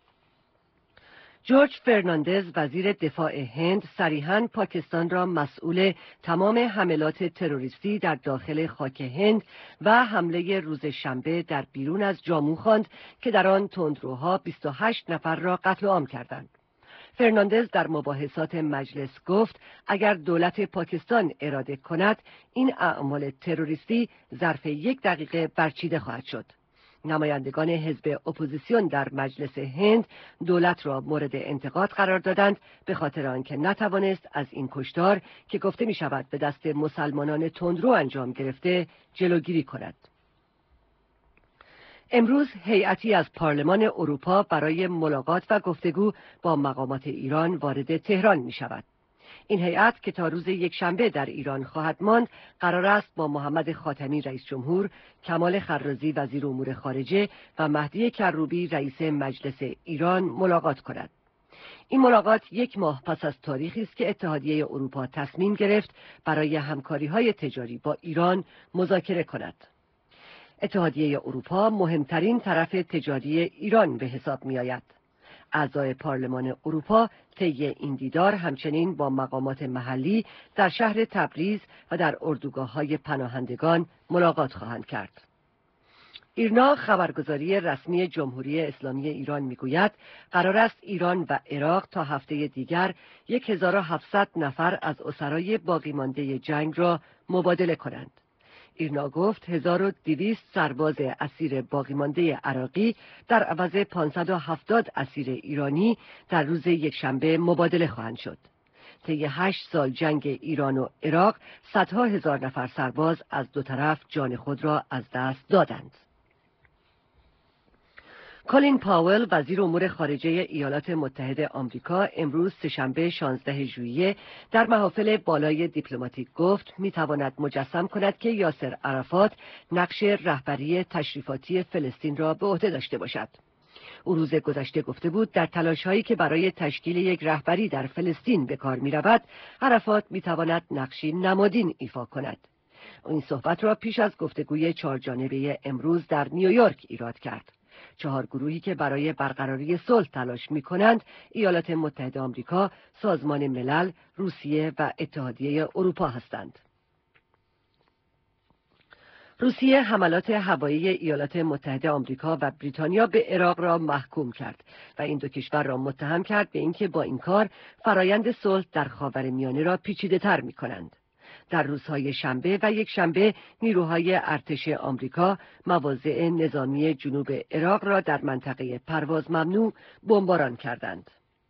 جورج فرناندز وزیر دفاع هند صریحاً پاکستان را مسئول تمام حملات تروریستی در داخل خاک هند و حمله روز شنبه در بیرون از جامو خواند که در آن تندروها بیست و هشت نفر را قتل عام کردند. فرناندز در مباحثات مجلس گفت اگر دولت پاکستان اراده کند این اعمال تروریستی ظرف یک دقیقه برچیده خواهد شد. نمایندگان حزب اپوزیسیون در مجلس هند دولت را مورد انتقاد قرار دادند به خاطر آنکه نتوانست از این کشتار که گفته می شود به دست مسلمانان تندرو انجام گرفته جلوگیری کند. امروز هیئتی از پارلمان اروپا برای ملاقات و گفتگو با مقامات ایران وارد تهران می شود. این هیئت که تا روز یکشنبه در ایران خواهد ماند قرار است با محمد خاتمی رئیس جمهور، کمال خرازی وزیر امور خارجه و مهدی کروبی رئیس مجلس ایران ملاقات کند. این ملاقات یک ماه پس از تاریخی است که اتحادیه اروپا تصمیم گرفت برای همکاری‌های تجاری با ایران مذاکره کند. اتحادیه اروپا مهمترین طرف تجاری ایران به حساب می‌آید. اعضای پارلمان اروپا طی این دیدار همچنین با مقامات محلی در شهر تبریز و در اردوگاه‌های پناهندگان ملاقات خواهند کرد. ایرنا خبرگزاری رسمی جمهوری اسلامی ایران میگوید قرار است ایران و عراق تا هفته دیگر هزار و هفتصد نفر از اسرای باقی مانده جنگ را مبادله کنند. ایرنا گفت هزار و دویست سرباز اسیر باقی مانده عراقی در عوض پانصد و هفتاد اسیر ایرانی در روز یکشنبه مبادله خواهند شد. طی هشت سال جنگ ایران و عراق صدها هزار نفر سرباز از دو طرف جان خود را از دست دادند. کالین پاول وزیر امور خارجه ایالات متحده آمریکا امروز سه‌شنبه شانزده ژوئیه در محافل بالای دیپلماتیک گفت میتواند مجسم کند که یاسر عرفات نقش رهبری تشریفاتی فلسطین را به عهده داشته باشد. او روز گذشته گفته بود در تلاش‌هایی که برای تشکیل یک رهبری در فلسطین به کار می‌رود عرفات میتواند نقشی نمادین ایفا کند. این صحبت را پیش از گفتگوی چهارجانبه امروز در نیویورک ایراد کرد. چهار گروهی که برای برقراری صلح تلاش می‌کنند ایالات متحده آمریکا، سازمان ملل، روسیه و اتحادیه اروپا هستند. روسیه حملات هوایی ایالات متحده آمریکا و بریتانیا به عراق را محکوم کرد و این دو کشور را متهم کرد به اینکه با این کار فرایند صلح در خاورمیانه را پیچیده‌تر می‌کنند. در روزهای شنبه و یک شنبه نیروهای ارتش آمریکا مواضع نظامی جنوب عراق را در منطقه پرواز ممنوع بمباران کردند.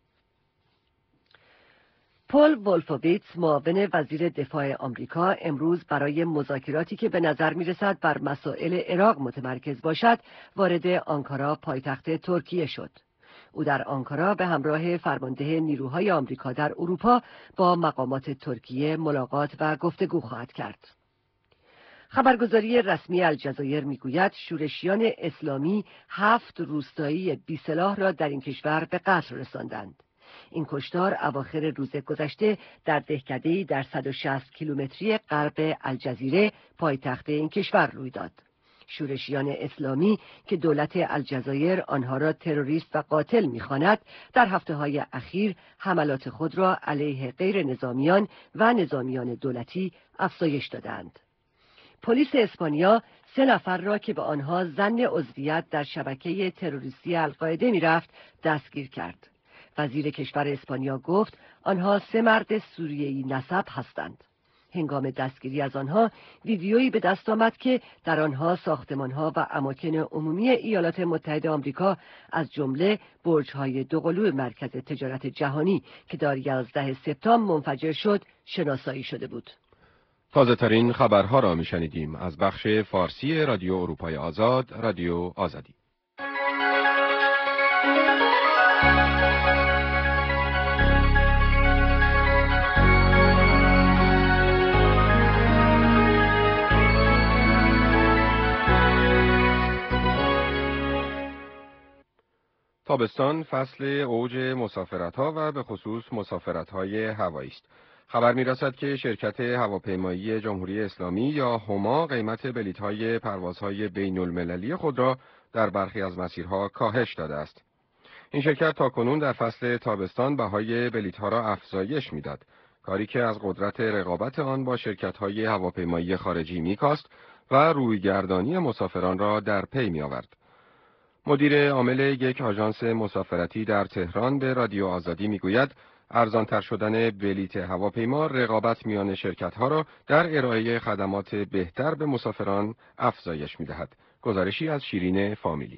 پل ولفوویتس معاون وزیر دفاع آمریکا امروز برای مذاکراتی که به نظر می‌رسد بر مسائل عراق متمرکز باشد وارد آنکارا پایتخت ترکیه شد. او در آنکارا به همراه فرمانده نیروهای آمریکا در اروپا با مقامات ترکیه ملاقات و گفتگو خواهد کرد. خبرگزاری رسمی الجزایر میگوید شورشیان اسلامی هفت روستایی بی‌سلاح را در این کشور به قتل رساندند. این کشتار اواخر روز گذشته در دهکده‌ای در صد و شصت کیلومتری غرب الجزیره پایتخت این کشور روی داد. شورشیان اسلامی که دولت الجزایر آنها را تروریست و قاتل می‌خواند، در هفته‌های اخیر حملات خود را علیه غیر نظامیان و نظامیان دولتی افزایش دادند. پلیس اسپانیا سه نفر را که به آنها ظن عضویت در شبکه تروریستی القاعده می‌رفت دستگیر کرد. وزیر کشور اسپانیا گفت آنها سه مرد سوریه‌ای نسب هستند. هنگام دستگیری از آنها ویدیویی به دست آمد که در آنها ساختمان‌ها و اماکن عمومی ایالات متحده آمریکا از جمله برج‌های دوقلو مرکز تجارت جهانی که در یازده سپتامبر منفجر شد شناسایی شده بود. تازه ترین خبرها را می‌شنیدیم از بخش فارسی رادیو اروپای آزاد، رادیو آزادی. تابستان فصل اوج مسافرت‌ها و به خصوص مسافرت‌های هوایی است. خبر می‌رسد که شرکت هواپیمایی جمهوری اسلامی یا هما قیمت بلیط‌های پروازهای بین‌المللی خود را در برخی از مسیرها کاهش داده است. این شرکت تاکنون در فصل تابستان بهای بلیط‌ها را افزایش می‌داد، کاری که از قدرت رقابت آن با شرکت‌های هواپیمایی خارجی می‌کاست و رویگردانی مسافران را در پی می‌آورد. مدیر عامل یک آژانس مسافرتی در تهران به رادیو آزادی میگوید ارزان‌تر شدن بلیط هواپیما رقابت میان شرکت‌ها را در ارائه خدمات بهتر به مسافران افزایش می‌دهد. گزارشی از شیرین فامیلی.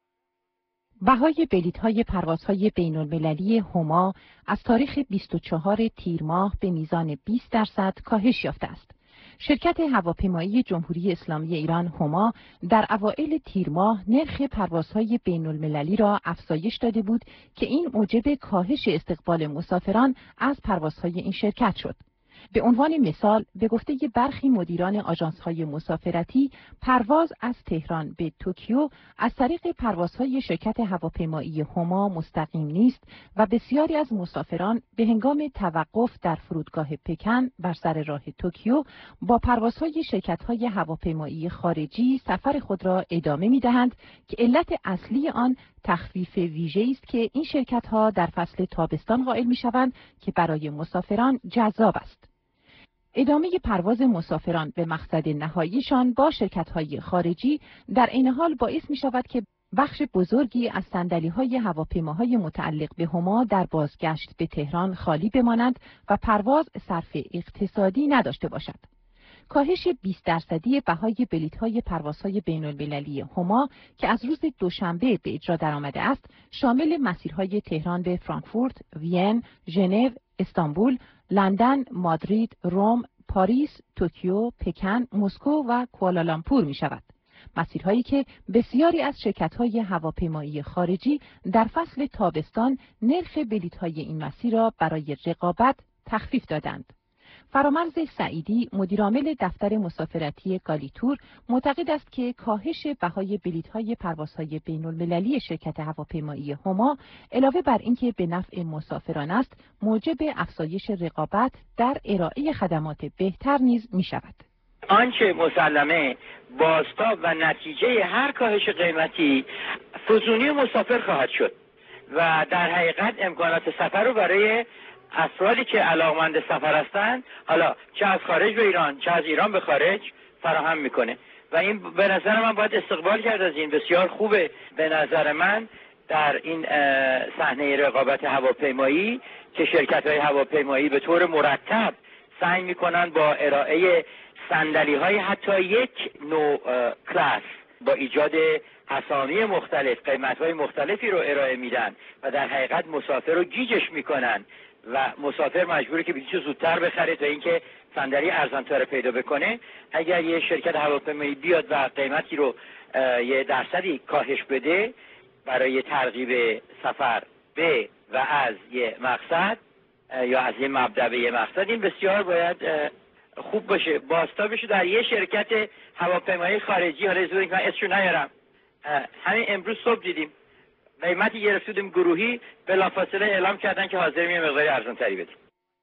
بهای بلیط‌های پروازهای بین‌المللی هما از تاریخ بیست و چهارم تیر ماه به میزان بیست درصد کاهش یافته است. شرکت هواپیمایی جمهوری اسلامی ایران هما در اوایل تیر ماه نرخ پروازهای بین‌المللی را افزایش داده بود که این موجب کاهش استقبال مسافران از پروازهای این شرکت شد. به عنوان مثال به گفته برخی مدیران آژانس‌های مسافرتی پرواز از تهران به توکیو از طریق پروازهای شرکت هواپیمایی هما مستقیم نیست و بسیاری از مسافران به هنگام توقف در فرودگاه پکن بر سر راه توکیو با پروازهای شرکت‌های هواپیمایی خارجی سفر خود را ادامه می‌دهند که علت اصلی آن تخفیف ویژه‌ای است که این شرکت‌ها در فصل تابستان قائل می‌شوند که برای مسافران جذاب است. ادامه پرواز مسافران به مقصد نهاییشان با شرکت‌های خارجی در این حال باعث می‌شود که بخش بزرگی از صندلی‌های هواپیماهای متعلق به هما در بازگشت به تهران خالی بمانند و پرواز صرف اقتصادی نداشته باشد. کاهش بیست درصدی بهای بلیط‌های پروازهای بین‌المللی هما که از روز دوشنبه به اجرا درآمده است، شامل مسیرهای تهران به فرانکفورت، وین، ژنو، استانبول، لندن، مادرید، روم، پاریس، توکیو، پکن، مسکو و کوالالامپور می شود. مسیرهایی که بسیاری از شرکت‌های هواپیمایی خارجی در فصل تابستان نرخ بلیط‌های این مسیر را برای رقابت تخفیف دادند. فرامرز سعیدی مدیرعامل دفتر مسافرتی گالیتور معتقد است که کاهش بهای بلیط‌های پروازهای بین‌المللی شرکت هواپیمایی هما علاوه بر اینکه به نفع مسافران است، موجب افزایش رقابت در ارائه خدمات بهتر نیز می‌شود. آنچه مسلمه بازتاب و نتیجه هر کاهش قیمتی فزونی مسافر خواهد شد و در حقیقت امکانات سفر رو برای افرادی که علاقمند سفر هستند، حالا چه از خارج به ایران چه از ایران به خارج، فراهم میکنه و این به نظر من باید استقبال کرد از این. بسیار خوبه به نظر من در این صحنه رقابت هواپیمایی که شرکت‌های هواپیمایی به طور مرتب سعی میکنن با ارائه صندلی‌های حتی یک نوع کلاس با ایجاد اسامی مختلف قیمت‌های مختلفی رو ارائه میدن و در حقیقت مسافر رو گیجش میکنن و مسافر مجبوره که بلیط زودتر بخره تا اینکه صندلی ارزان‌تر پیدا بکنه. اگر یه شرکت هواپیمایی بیاد و قیمتی رو یه درصدی کاهش بده برای ترغیب سفر به و از یه مقصد یا از یه مبدأ به یه مقصد، این بسیار باید خوب باشه. بازتابش در یه شرکت هواپیمایی خارجی، حالا زودی که من اسمشو نیارم، همین امروز صبح دیدیم قیمتی گرفته بودیم گروهی، بلافاصله اعلام کردن که حاضریم یه مقداری ارزان‌تری بدیم.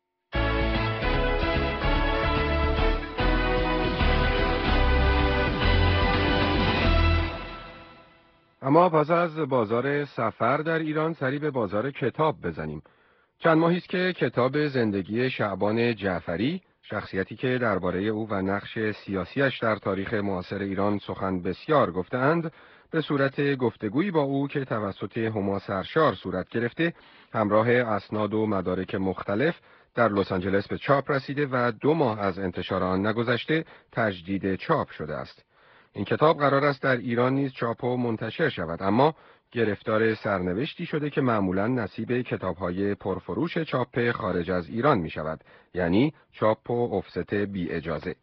اما پس از بازار سفر در ایران سری به بازار کتاب بزنیم. چند ماهی است که کتاب زندگی شعبان جعفری، شخصیتی که درباره او و نقش سیاسیش در تاریخ معاصر ایران سخن بسیار گفته‌اند، به صورت گفتگویی با او که توسط هما سرشار صورت گرفته، همراه اسناد و مدارک مختلف در لس آنجلس به چاپ رسیده و دو ماه از انتشار آن نگذشته تجدید چاپ شده است. این کتاب قرار است در ایران نیز چاپ و منتشر شود، اما گرفتار سرنوشتی شده که معمولاً نصیب کتاب‌های پرفروش چاپ خارج از ایران می شود، یعنی چاپ و افست بی اجازه.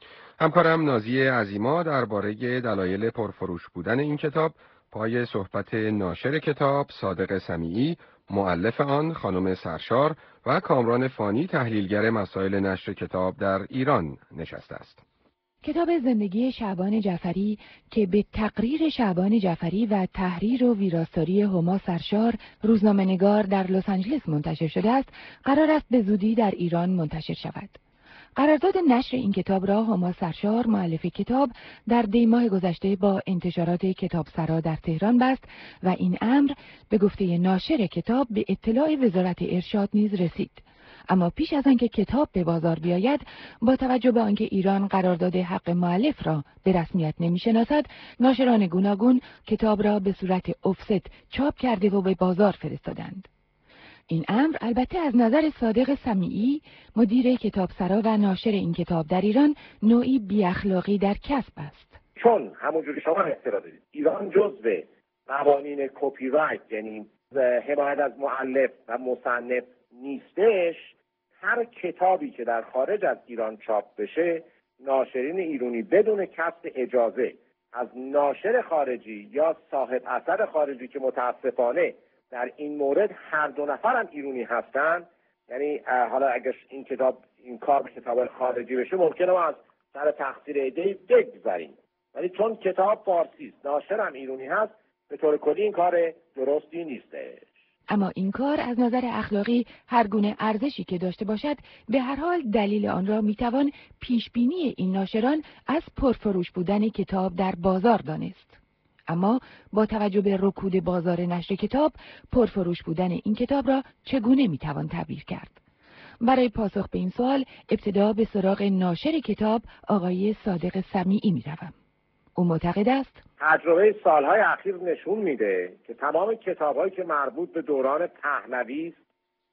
همکارم نازی عظیما درباره دلایل پرفروش بودن این کتاب پای صحبت ناشر کتاب صادق سمیعی، مؤلف آن خانم سرشار و کامران فانی تحلیلگر مسائل نشر کتاب در ایران نشسته است. کتاب زندگی شعبان جعفری که به تقریر شعبان جعفری و تحریر و ویراستاری هما سرشار روزنامه‌نگار در لس آنجلس منتشر شده است، قرار است به زودی در ایران منتشر شود. قرارداد نشر این کتاب را هما سرشار مؤلف کتاب در دی ماه گذشته با انتشارات کتابسرا در تهران بست و این امر به گفته ناشر کتاب به اطلاع وزارت ارشاد نیز رسید. اما پیش از آنکه کتاب به بازار بیاید، با توجه به آنکه ایران قرارداد حق مؤلف را به رسمیت نمی‌شناسد، ناشران گوناگون کتاب را به صورت افست چاپ کرده و به بازار فرستادند. این امر البته از نظر صادق سمیعی، مدیر کتابسرا و ناشر این کتاب در ایران، نوعی بی اخلاقی در کسب است. چون همونجوری شما اطلاع دارید ایران جزو قوانین کپی رایت، یعنی حمایت از مؤلف و مصنف نیستش، هر کتابی که در خارج از ایران چاپ بشه، ناشرین ایرانی بدون کسب اجازه از ناشر خارجی یا صاحب اثر خارجی که متاسفانه در این مورد هر دو نفر هم ایرانی هستن، یعنی حالا اگر این کتاب این کار کتاب خارجی بشه ممکنه ما از سر تقصیر ایده بگذاریم، ولی چون کتاب فارسی است، ناشر هم ایرانی هست، به طور کلی این کار درستی نیسته. اما این کار از نظر اخلاقی هر گونه ارزشی که داشته باشد، به هر حال دلیل آن را میتوان پیش بینی این ناشران از پرفروش بودن کتاب در بازار دانست. اما با توجه به رکود بازار نشر کتاب، پرفروش بودن این کتاب را چگونه میتوان تعبیر کرد؟ برای پاسخ به این سوال ابتدا به سراغ ناشر کتاب آقای صادق سمیعی میروم. او معتقد است تجربه سالهای اخیر نشون میده که تمام کتاب‌هایی که مربوط به دوران پهلوی است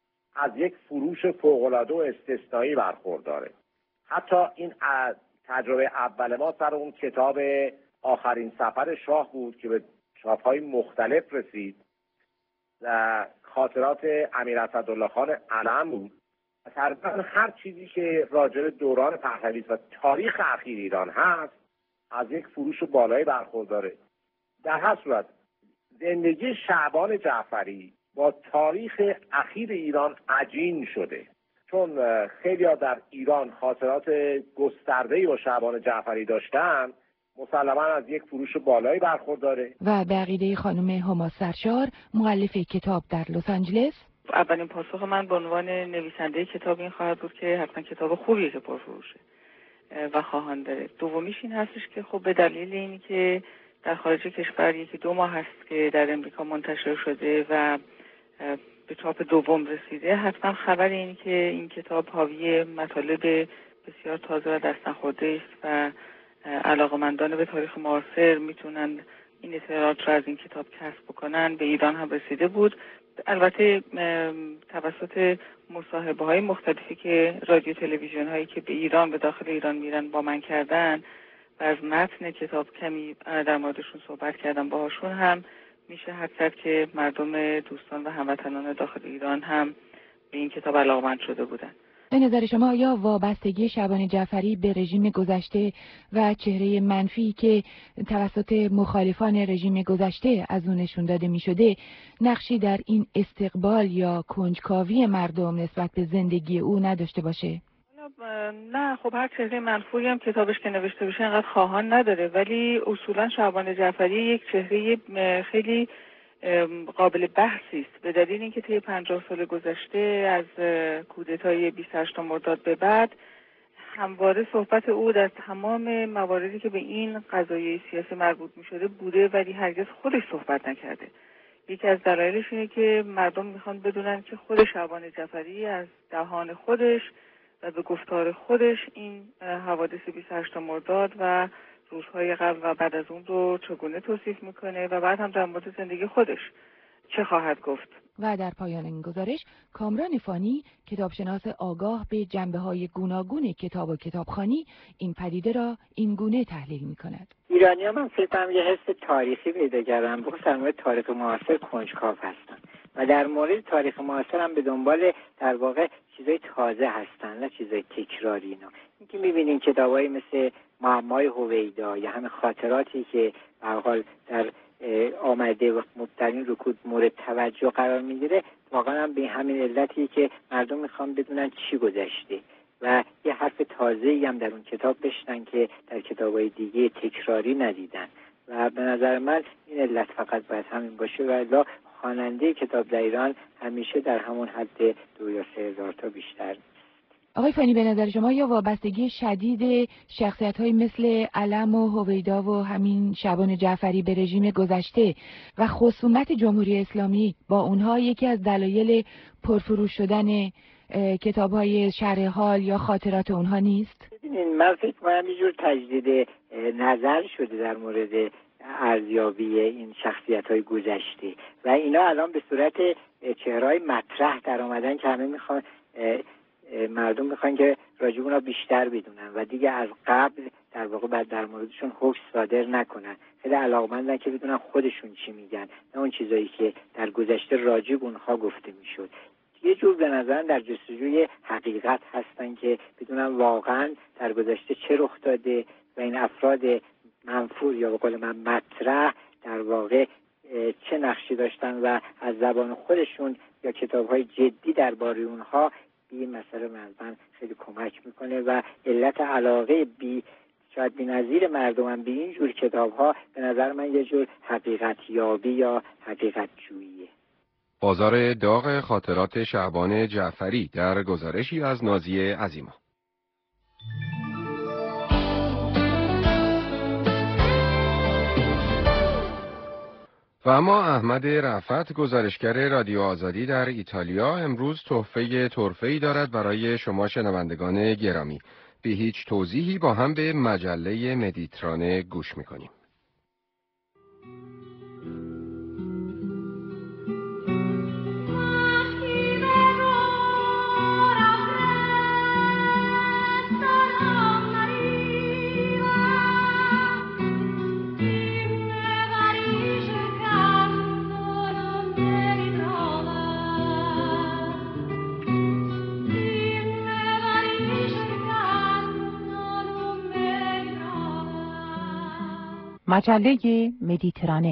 از یک فروش فوق‌العاده و استثنایی برخورداره. حتی این تجربه اول ما سر اون کتاب آخرین سفر شاه بود که به چاپ‌های مختلف رسید و خاطرات امیر اسدالله خان علم بود. تقریبا هر چیزی که راجع به دوران پهلوی و تاریخ اخیر ایران هست از یک فروش بالایی برخورداره. در هر صورت زندگی شعبان جعفری با تاریخ اخیر ایران عجین شده، چون خیلی ها در ایران خاطرات گسترده‌ای با شعبان جعفری داشتن، مسلماً از یک فروش بالایی برخورداره. و به عقیده خانم هما سرشار، مؤلف کتاب در لس آنجلس، اولین پاسخ من به عنوان نویسنده کتاب این خواهد بود که حتما کتاب خوبیه که پرفروشه. و خواهان داره. دومیش این هستش که خب به دلیل اینی که در خارج کشور یکی دو ماه هست که در امریکا منتشر شده و به چاپ دوم رسیده، حتما خبر اینی که این کتاب حاوی مطالب بسیار تازه و دست نخورده است و علاقه‌مندان به تاریخ معاصر میتونن این اطلاعات را از این کتاب کسب بکنن به ایران هم رسیده بود. البته توسط مصاحبه‌های مختلفی که رادیو تلویزیون هایی که به ایران به داخل ایران میرن با من کردن و از متن کتاب کمی در موردشون صحبت کردم باهاشون، هم میشه حد زد که مردم دوستان و هموطنان داخل ایران هم به این کتاب علاقه‌مند شده بودن. به نظر شما آیا وابستگی شعبان جعفری به رژیم گذشته و چهره منفی که توسط مخالفان رژیم گذشته از اون نشون داده می شده نقشی در این استقبال یا کنجکاوی مردم نسبت به زندگی او نداشته باشه؟ نه، خب هر چهره منفوری هم کتابش که نوشته بشه انقدر خواهان نداره، ولی اصولا شعبان جعفری یک چهره خیلی قابل بحثی است به دلیل اینکه طی پنجاه سال گذشته از کودتای بیست و هشتم مرداد به بعد همواره صحبت او در تمام مواردی که به این قضایای سیاسی مربوط می شده بوده، ولی هرگز خودش صحبت نکرده. یکی از دلایلش اینه که مردم میخوان بدونن که خود شعبان جعفری از دهان خودش و به گفتار خودش این حوادث بیست و هشتم مرداد و روزهای قبل و بعد از اون رو چگونه توصیف میکنه و بعد هم در مورد زندگی خودش چه خواهد گفت. و در پایان این گزارش کامران فانی، کتابشناس آگاه به جنبه‌های گوناگون کتاب و کتابخوانی، این پدیده را این گونه تحلیل میکند. ایرانی‌ها من فکر کنم یه حس تاریخی پیدا کردن، بخصوص در مورد تاریخ معاصر کنجکاو هستن و در مورد تاریخ معاصر هم به دنبال در واقع چیزای تازه هستن، نه چیزای تکراری. اینا اینکه می‌بینین کتابایی مثل معمای هویدا یا همین خاطراتی که به هر حال در آمده و مبتنی رکود مورد توجه قرار میگیره، واقعا هم به همین علتی که مردم میخوان بدونن چی گذشته و یه حرف تازه‌ای هم در اون کتاب بشنن که در کتابای دیگه تکراری ندیدن و به نظر من این علت فقط باید همین باشه و الا خواننده کتاب در ایران همیشه در همون حد دو یا سه هزار تا بیشتر. آقای فانی، به نظر شما یا وابستگی شدید شخصیت‌های مثل علم و هویدا و همین شعبان جعفری به رژیم گذشته و خصومت جمهوری اسلامی با اونها یکی از دلایل پرفروش شدن کتاب‌های شرح حال یا خاطرات اونها نیست؟ ببینید، من فکر می‌کنم یه جور تجدید نظر شده در مورد ارزیابی این شخصیت‌های گذشته و اینا الان به صورت چهره‌های مطرح در اومدن که همه می‌خوان مردم میخوان که راجب اونا بیشتر بدونن و دیگه از قبل در واقع بعد در موردشون حکم صادر نکنن. خیلی علاقمندن که بدونن خودشون چی میگن، نه اون چیزایی که در گذشته راجب اونها گفته میشد. یه جور به نظرم در جستجوی حقیقت هستن که بدونن واقعا در گذشته چه رخ داده و این افراد منفور یا به قول من مطرح در واقع چه نقشی داشتن و از زبان خودشون یا کتاب‌های جدی درباره اونها این مسئله من خیلی کمک میکنه و علت علاقه بی شاید بی‌نظیر مردم به این جور کتاب‌ها به نظر من یه جور حقیقت یابی یا حقیقت جوییه. بازار داغ خاطرات شعبان جعفری در گزارشی از نازیه عظیما. و اما احمد رفعت، گزارشگر رادیو آزادی در ایتالیا، امروز تحفه طرفه‌ای دارد برای شما شنوندگان گرامی. به هیچ توضیحی با هم به مجله مدیترانه گوش می‌کنیم. مجله مدیترانه.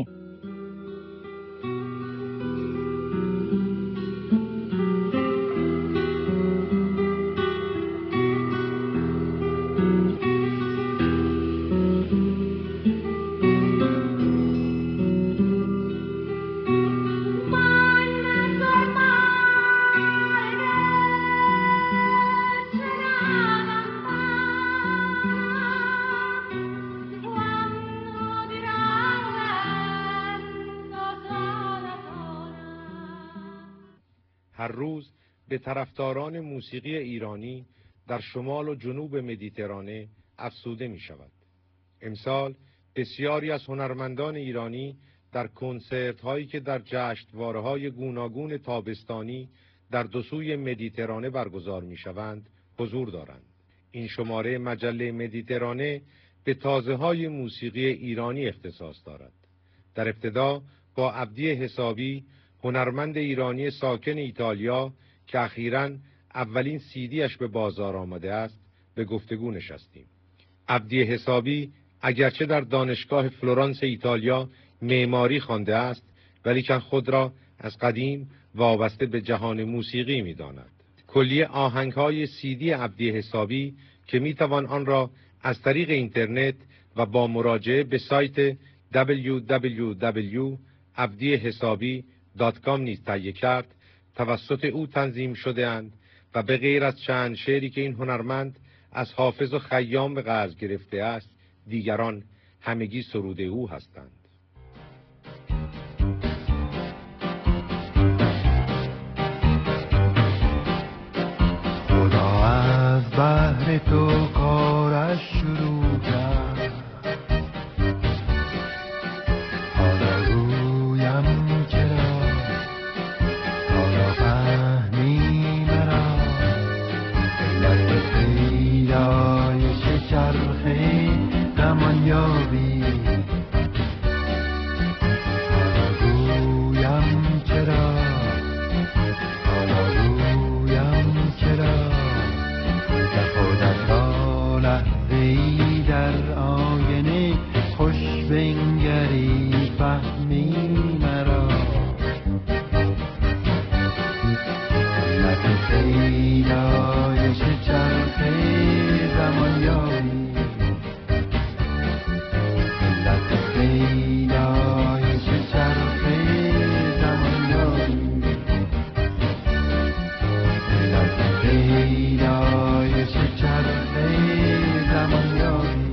هر روز به طرفداران موسیقی ایرانی در شمال و جنوب مدیترانه افزوده می شود. امسال بسیاری از هنرمندان ایرانی در کنسرت هایی که در جشنواره های گوناگون تابستانی در دو سوی مدیترانه برگزار می شوند حضور دارند. این شماره مجله مدیترانه به تازه های موسیقی ایرانی اختصاص دارد. در ابتدا با عبدی حسابی، هنرمند ایرانی ساکن ایتالیا که اخیراً اولین سیدیش به بازار آمده است، به گفتگو نشستیم. عبدی حسابی اگرچه در دانشگاه فلورانس ایتالیا معماری خوانده است، ولیکن خود را از قدیم وابسته به جهان موسیقی می‌داند. کلیه آهنگ‌های سیدی عبدی حسابی که می‌توان آن را از طریق اینترنت و با مراجعه به سایت دبلیو دبلیو دبلیو دات عبدی حسابی دات کام نیز تهیه کرد، توسط او تنظیم شده اند و به غیر از چند شعری که این هنرمند از حافظ و خیام به قرض گرفته است، دیگران همگی سروده او هستند. خدا از بحر تو کارش شروع کرد، حالا گویم چرا، حالا فهمی مرا، علت پیدایش چرخه زمان یابی، حالا گویم چرا، حالا گویم چرا، که خودت را لحظه ای در آینه خوش بنگری فهمی مرا، علت پیدایش چرخه زمان یابی، علت پیدایش چرخه زمان یابی، علت پیدایش چرخه زمان یابی.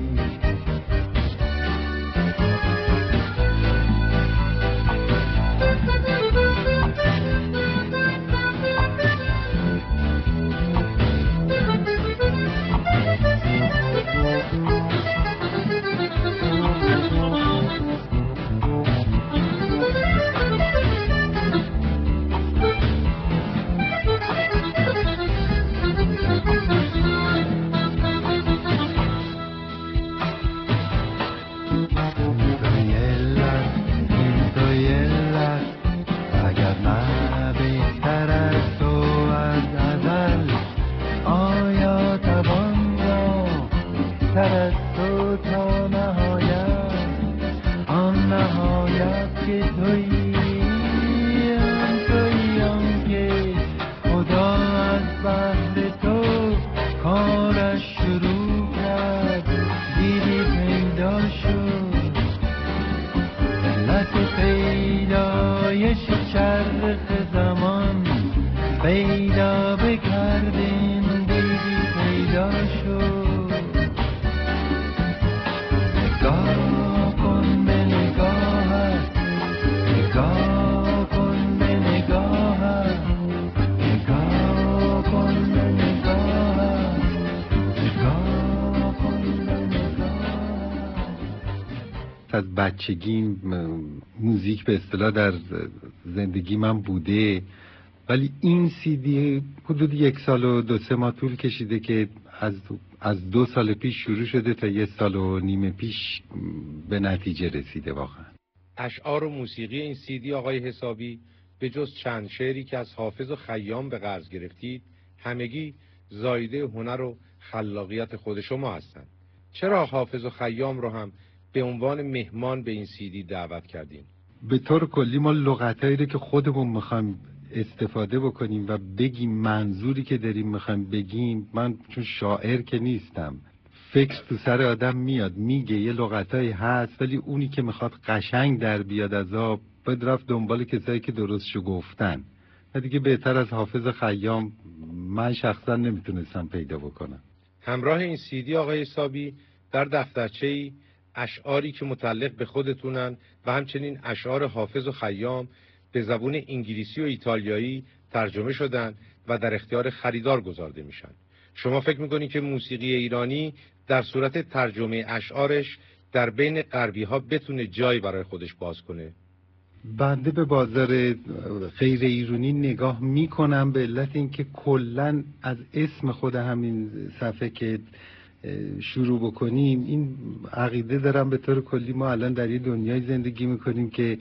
از بچگی موزیک به اصطلاح در زندگی من بوده، ولی این سی دی حدود یک سال و دو سه ماه طول کشیده که از از دو سال پیش شروع شده تا یک سال و نیم پیش به نتیجه رسیده. واقعا اشعار و موسیقی این سی دی آقای حسابی به جز چند شعری که از حافظ و خیام به قرض گرفتید، همگی زایده هنر و خلاقیت خود شما هستند. چرا حافظ و خیام رو هم به عنوان مهمان به این سی دی دعوت کردیم؟ به طور کلی ما لغتایی رو که خودمون میخوایم استفاده بکنیم و بگیم منظوری که داریم میخوایم بگیم، من چون شاعر که نیستم، فکر تو سر آدم میاد میگه یه لغتایی هست، ولی اونی که میخواد قشنگ در بیاد از آب باید رفت دنبال کسایی که درستشو گفتن و دیگه بهتر از حافظ خیام من شخصا نمیتونستم پیدا بکنم. همراه این سی دی آقای حسابی در دفترچه‌ای اشعاری که متعلق به خودتونن و همچنین اشعار حافظ و خیام به زبون انگلیسی و ایتالیایی ترجمه شدن و در اختیار خریدار گذارده میشن. شما فکر میکنید که موسیقی ایرانی در صورت ترجمه اشعارش در بین غربی ها بتونه جایی برای خودش باز کنه؟ بنده به بازار غیر ایرانی نگاه میکنم به علت اینکه کلا از اسم خود همین صفحه که شروع بکنیم این عقیده دارم به طور کلی ما الان در یه دنیای زندگی میکنیم که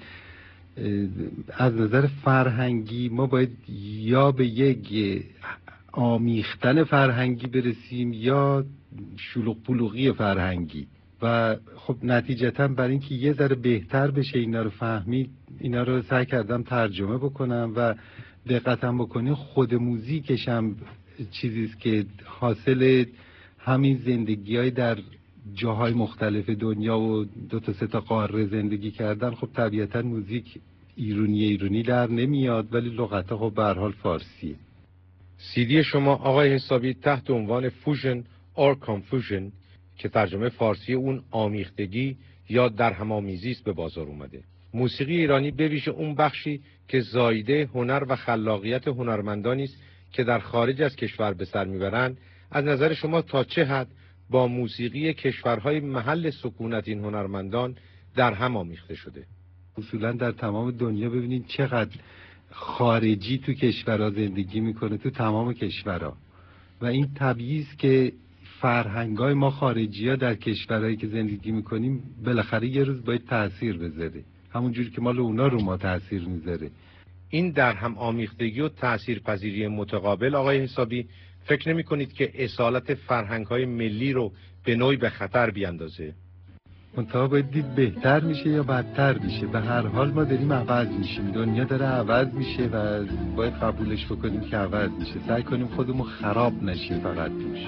از نظر فرهنگی ما باید یا به یک آمیختن فرهنگی برسیم یا شلوغ پلوغی فرهنگی و خب نتیجتا برای اینکه یه ذره بهتر بشه اینا رو فهمید اینا رو سعی کردم ترجمه بکنم و دقتم بکنیم خود موزیکش هم چیزیست که حاصل همین زندگی های در جاهای مختلف دنیا و دو تا سه تا قاره زندگی کردن. خب طبیعتا موزیک ایرانی ایرانی در نمیاد ولی لغت خب به هر حال فارسیه. سیدی شما آقای حسابی تحت عنوان فوژن اور کانفوژن که ترجمه فارسی اون آمیختگی یا در هم‌آمیزی است به بازار اومده. موسیقی ایرانی به ویژه اون بخشی که زایده هنر و خلاقیت هنرمندانی است که در خارج از کشور به سر میبرند، از نظر شما تا چه حد با موسیقی کشورهای محل سکونت این هنرمندان در هم آمیخته شده؟ اصولا در تمام دنیا ببینید چقدر خارجی تو کشورها زندگی میکنه، تو تمام کشورها، و این طبیعی است که فرهنگای ما خارجی ها در کشورهایی که زندگی میکنیم بالاخره یه روز باید تأثیر بذاره، همونجوری که مال اونا رو ما تأثیر میذاره. این در هم آمیختگی و تأثیرپذیری متقابل آقای حسابی فکر نمی کنید که اصالت فرهنگ‌های ملی رو به نوعی به خطر بیاندازه؟ منتها باید دید بهتر میشه یا بدتر میشه. به هر حال ما داریم عوض میشیم، دنیا داره عوض میشه و باید قبولش بکنیم که عوض میشه. سعی کنیم خودمون خراب نشیم فقط توش.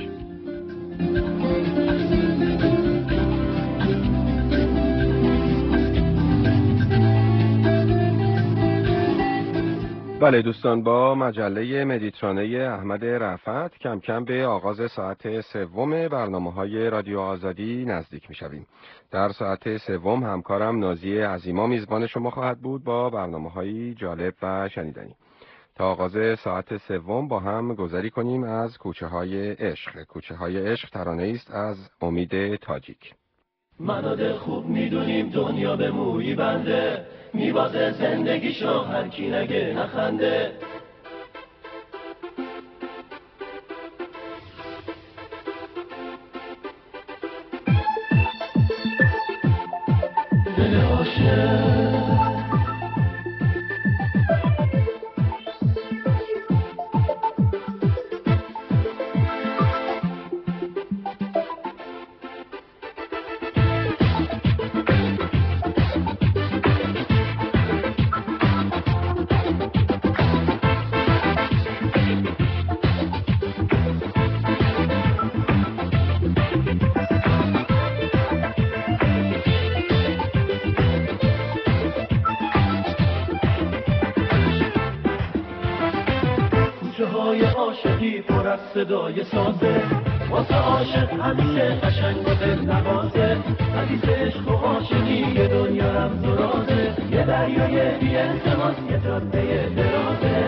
بله دوستان، با مجله مدیترانه احمد رفعت کم کم به آغاز ساعت سوم برنامه‌های رادیو آزادی نزدیک می‌شویم. در ساعت سوم همکارم نازی عظیما میزبان شما خواهد بود با برنامه‌های جالب و شنیدنی. تا آغاز ساعت سوم با هم گذری کنیم از کوچه‌های عشق. کوچه‌های عشق ترانه‌ای است از امید تاجیک. من و دل خوب میدونیم دنیا به مویی بنده، میبازه زندگیشو هر کی نگه نخنده. دل عاشق صدای سازه واسه عاشق همیشه قشنگ و دل نوازه. حدیث عشق و عاشقی یه دنیا رمز و رازه، یه دریای بی التماس یه جاده درازه.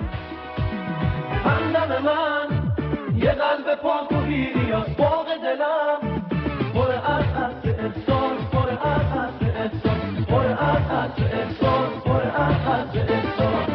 همدم من یه قلب پاک و بی‌ریاض، باغ دلم پر از عطر احساس، پر از عطر احساس، پر از عطر احساس، پر از عطر احساس.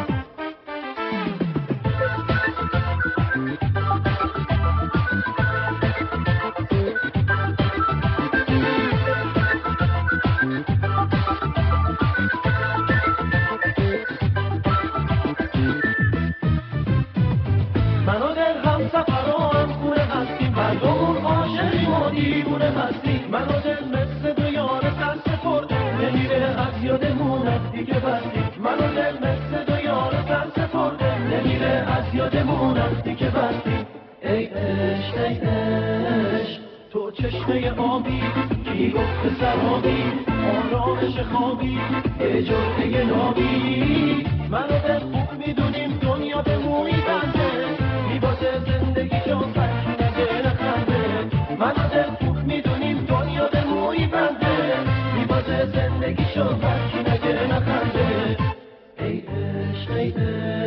چشمه آبی کی گفت سرابی، آرامش خوابی یه جرعه نابی. من و دل خوب میدونیم دنیا به موی بنده، میبازه زندگی جا فرکی نگه نخنده. من و دل خوب میدونیم دنیا به موی بنده، میبازه زندگی جا فرکی نگه نخنده. ای عشق